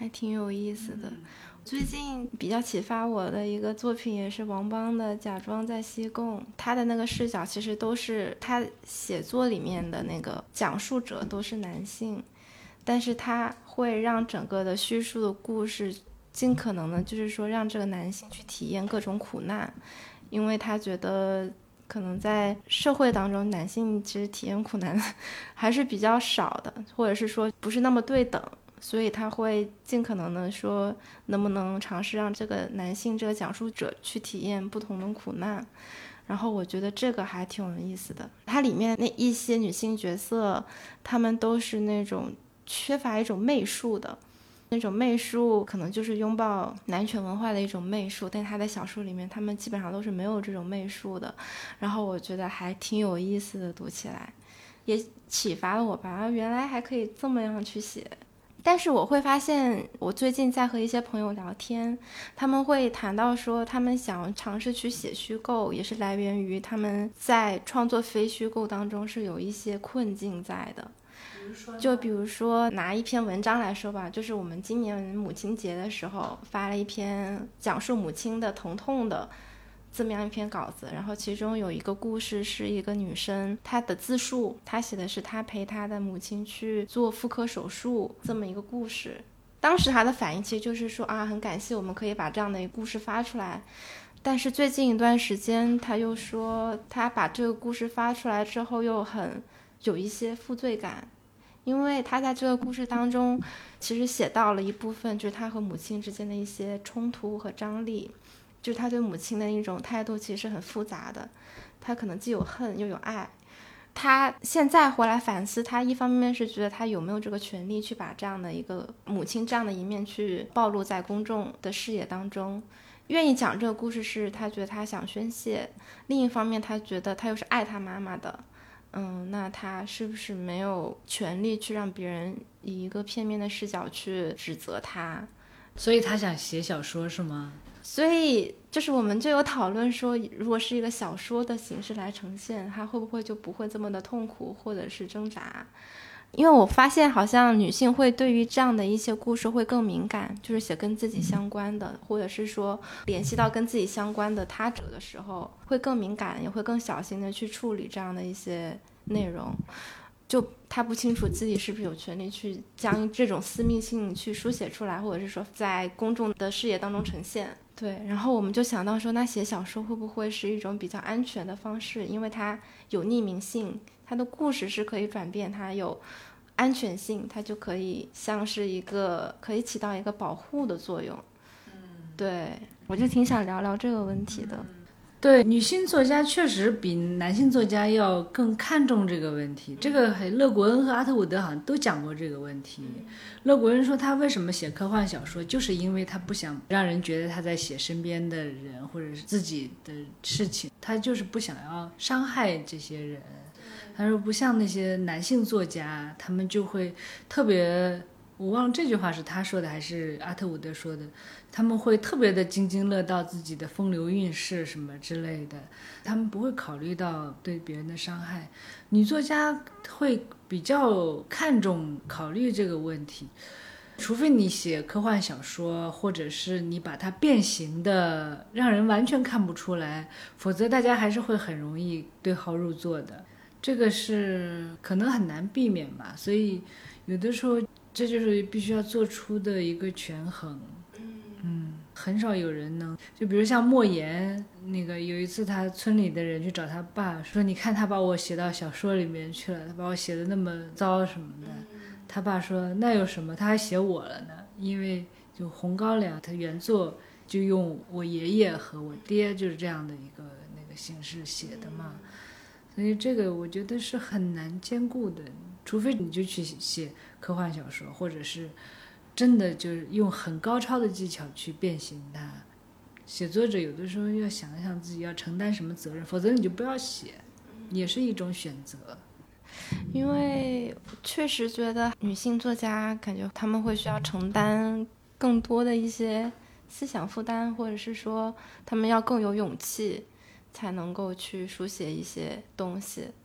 还挺有意思的。最近比较启发我的一个作品也是王邦的《假装在西贡》，他的那个视角其实都是他写作里面的那个讲述者都是男性，但是他会让整个的叙述的故事尽可能的就是说让这个男性去体验各种苦难，因为他觉得可能在社会当中男性其实体验苦难还是比较少的，或者是说不是那么对等，所以他会尽可能的说能不能尝试让这个男性这个讲述者去体验不同的苦难。然后我觉得这个还挺有意思的，它里面那一些女性角色她们都是那种缺乏一种媚术的，那种媚术可能就是拥抱男权文化的一种媚术，但他在小说里面他们基本上都是没有这种媚术的。然后我觉得还挺有意思的，读起来也启发了我吧，原来还可以这么样去写。但是我会发现我最近在和一些朋友聊天，他们会谈到说他们想尝试去写虚构，也是来源于他们在创作非虚构当中是有一些困境在的。就比如说拿一篇文章来说吧，就是我们今年母亲节的时候发了一篇讲述母亲的疼痛的这么样一篇稿子，然后其中有一个故事是一个女生她的自述，她写的是她陪她的母亲去做妇科手术这么一个故事。当时她的反应其实就是说啊，很感谢我们可以把这样的一个故事发出来，但是最近一段时间她又说她把这个故事发出来之后又很有一些负罪感，因为他在这个故事当中其实写到了一部分就是他和母亲之间的一些冲突和张力，就是他对母亲的一种态度其实是很复杂的，他可能既有恨又有爱。他现在回来反思，他一方面是觉得他有没有这个权利去把这样的一个母亲这样的一面去暴露在公众的视野当中，愿意讲这个故事是他觉得他想宣泄，另一方面他觉得他又是爱他妈妈的，嗯，那他是不是没有权利去让别人以一个片面的视角去指责他？ 所以他想写小说是吗？ 所以就是我们就有讨论说，如果是一个小说的形式来呈现，他会不会就不会这么的痛苦或者是挣扎？因为我发现好像女性会对于这样的一些故事会更敏感，就是写跟自己相关的，或者是说联系到跟自己相关的他者的时候会更敏感，也会更小心的去处理这样的一些内容，就他不清楚自己是不是有权利去将这种私密性去书写出来，或者是说在公众的视野当中呈现。对，然后我们就想到说，那写小说会不会是一种比较安全的方式，因为它有匿名性，它的故事是可以转变，它有安全性，它就可以像是一个可以起到一个保护的作用。嗯，对，我就挺想聊聊这个问题的。嗯， 对，女性作家确实比男性作家要更看重这个问题。这个勒古恩和阿特伍德好像都讲过这个问题。勒古恩说他为什么写科幻小说，就是因为他不想让人觉得他在写身边的人或者是自己的事情，他就是不想要伤害这些人。他说不像那些男性作家，他们就会特别，我忘了这句话是他说的还是阿特伍德说的，他们会特别的津津乐道自己的风流韵事什么之类的，他们不会考虑到对别人的伤害。女作家会比较看重考虑这个问题，除非你写科幻小说，或者是你把它变形的让人完全看不出来，否则大家还是会很容易对号入座的，这个是可能很难避免吧。所以有的时候这就是必须要做出的一个权衡。嗯，很少有人能，就比如像莫言，那个有一次他村里的人去找他爸说，你看他把我写到小说里面去了，他把我写的那么糟什么的。他爸说那有什么，他还写我了呢，因为就红高粱他原作就用我爷爷和我爹就是这样的一个那个形式写的嘛。所以这个我觉得是很难兼顾的，除非你就去写科幻小说，或者是真的就是用很高超的技巧去变形它。写作者有的时候要想一想自己要承担什么责任，否则你就不要写，也是一种选择。 因为确实觉得女性作家感觉他们会需要承担更多的一些思想负担，或者是说他们要更有勇气才能够去书写一些东西。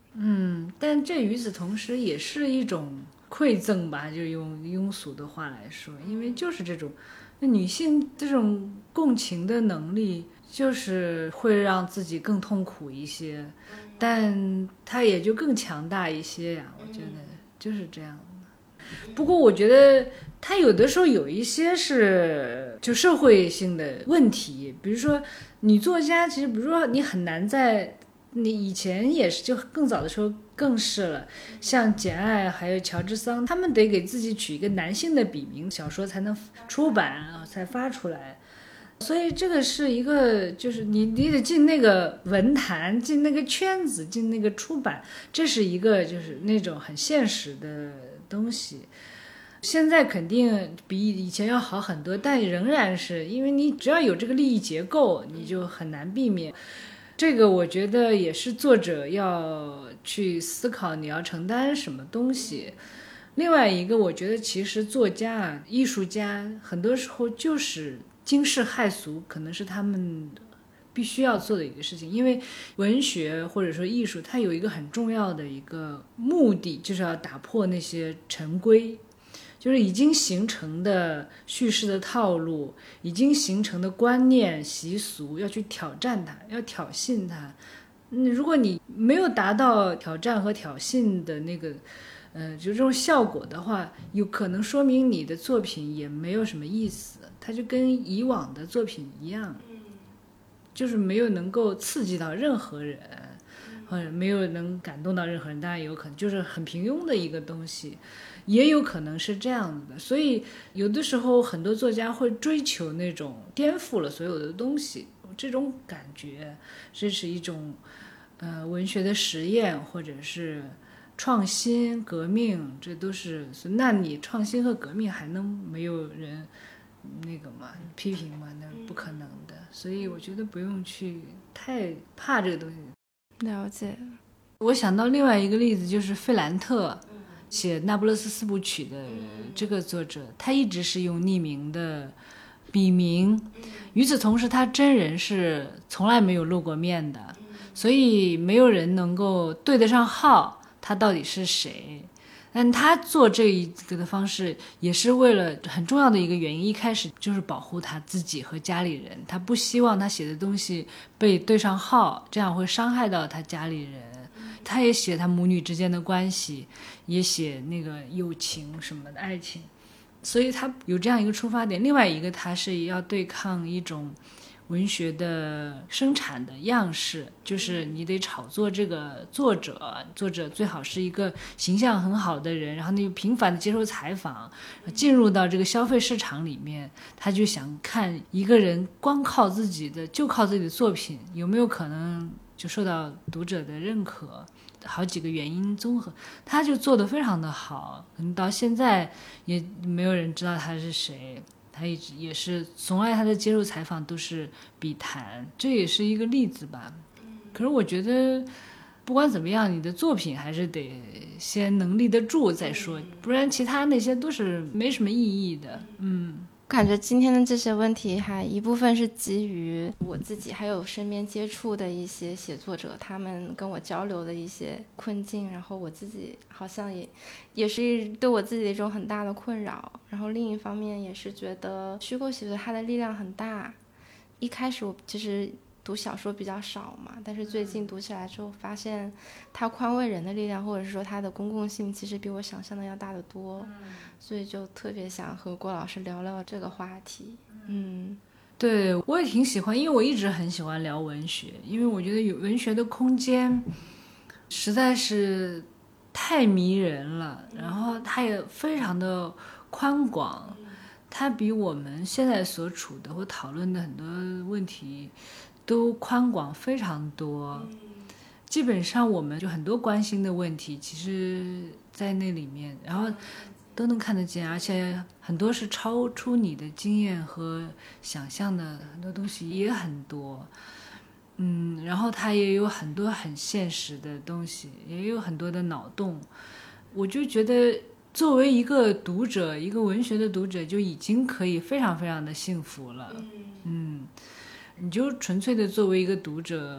嗯，但这与此同时也是一种馈赠吧，就用庸俗的话来说，因为就是这种那女性这种共情的能力就是会让自己更痛苦一些，但她也就更强大一些呀，我觉得就是这样的。不过我觉得她有的时候有一些是就社会性的问题，比如说女作家其实比如说你很难在你以前也是，就更早的时候更是了，像简爱还有乔治桑，他们得给自己取一个男性的笔名，小说才能出版才发出来。所以这个是一个，就是你你得进那个文坛，进那个圈子，进那个出版，这是一个就是那种很现实的东西。现在肯定比以前要好很多，但仍然是因为你只要有这个利益结构，你就很难避免。这个我觉得也是作者要去思考你要承担什么东西。另外一个我觉得其实作家艺术家很多时候就是惊世骇俗，可能是他们必须要做的一个事情。因为文学或者说艺术它有一个很重要的一个目的，就是要打破那些陈规，就是已经形成的叙事的套路，已经形成的观念习俗，要去挑战它，要挑衅它。嗯，如果你没有达到挑战和挑衅的那个呃，就这种效果的话，有可能说明你的作品也没有什么意思，它就跟以往的作品一样，就是没有能够刺激到任何人，或者没有能感动到任何人，当然有可能就是很平庸的一个东西，也有可能是这样的。所以有的时候很多作家会追求那种颠覆了所有的东西，这种感觉，这是一种呃文学的实验，或者是创新革命，这都是。那你创新和革命还能没有人那个嘛批评嘛？那不可能的。所以我觉得不用去太怕这个东西。 了解。 我想到另外一个例子，就是费兰特写《那不勒斯四部曲》的这个作者，他一直是用匿名的笔名，与此同时他真人是从来没有露过面的，所以没有人能够对得上号他到底是谁。但他做这一个的方式也是为了很重要的一个原因，一开始就是保护他自己和家里人，他不希望他写的东西被对上号，这样会伤害到他家里人。他也写他母女之间的关系，也写那个友情什么的爱情，所以他有这样一个出发点。另外一个他是要对抗一种文学的生产的样式，就是你得炒作这个作者，作者最好是一个形象很好的人，然后你频繁的接受采访，进入到这个消费市场里面，他就想看一个人光靠自己的就靠自己的作品有没有可能就受到读者的认可，好几个原因综合，他就做得非常的好，可能到现在也没有人知道他是谁，他一直也是从来他的接受采访都是笔谈，这也是一个例子吧。可是我觉得不管怎么样，你的作品还是得先能立得住再说，不然其他那些都是没什么意义的。嗯， 感觉今天的这些问题还一部分是基于我自己还有身边接触的一些写作者，他们跟我交流的一些困境，然后我自己好像也也是对我自己的一种很大的困扰。然后另一方面也是觉得虚构写作它的力量很大。一开始我其实读小说比较少嘛，但是最近读起来之后发现它宽慰人的力量，或者是说它的公共性其实比我想象的要大得多，所以就特别想和郭老师聊聊这个话题。嗯， 对，我也挺喜欢，因为我一直很喜欢聊文学，因为我觉得有文学的空间实在是太迷人了，然后它也非常的宽广，它比我们现在所处的或讨论的很多问题都宽广非常多。基本上我们就很多关心的问题其实在那里面，然后都能看得见，而且很多是超出你的经验和想象的，很多东西也很多。嗯，然后它也有很多很现实的东西，也有很多的脑洞。我就觉得作为一个读者，一个文学的读者就已经可以非常非常的幸福了。嗯，你就纯粹的作为一个读者，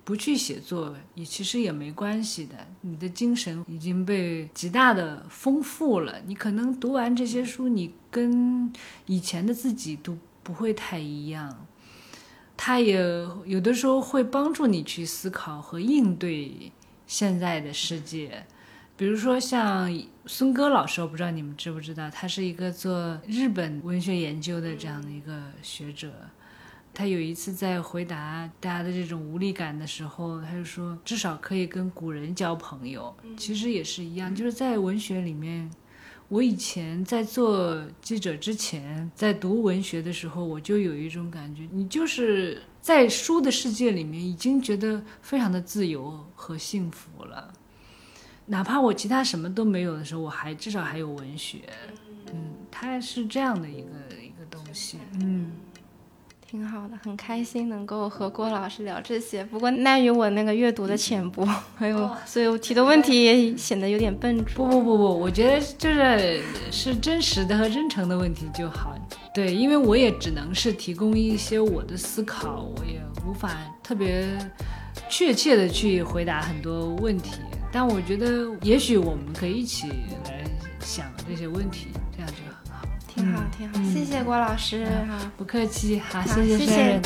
不去写作也其实也没关系的，你的精神已经被极大的丰富了，你可能读完这些书，你跟以前的自己都不会太一样，它也有的时候会帮助你去思考和应对现在的世界。比如说像孙戈老师，我不知道你们知不知道，他是一个做日本文学研究的这样的一个学者，他有一次在回答大家的这种无力感的时候，他就说至少可以跟古人交朋友。其实也是一样，就是在文学里面，我以前在做记者之前，在读文学的时候，我就有一种感觉，你就是在书的世界里面已经觉得非常的自由和幸福了，哪怕我其他什么都没有的时候，我还至少还有文学。嗯，它是这样的一个一个东西。嗯， 挺好的，很开心能够和郭老师聊这些。不过碍于我那个阅读的浅薄，还有、哦、所以我提的问题也显得有点笨拙。 不不不不，我觉得就是是真实的和真诚的问题就好。对，因为我也只能是提供一些我的思考，我也无法特别确切的去回答很多问题。但我觉得也许我们可以一起来想这些问题，这样就好。 挺好挺好、嗯、谢谢郭老师、 嗯、不客气。好，谢谢谢谢。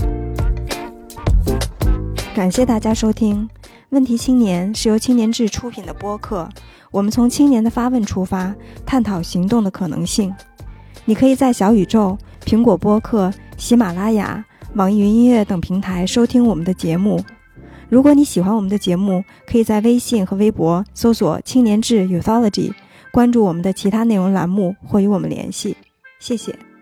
感谢大家收听问题青年，是由青年志出品的播客，我们从青年的发问出发，探讨行动的可能性。你可以在小宇宙、苹果播客、喜马拉雅、网易云音乐等平台收听我们的节目。如果你喜欢我们的节目，可以在微信和微博搜索青年志 Youthology， 关注我们的其他内容栏目或与我们联系。谢谢。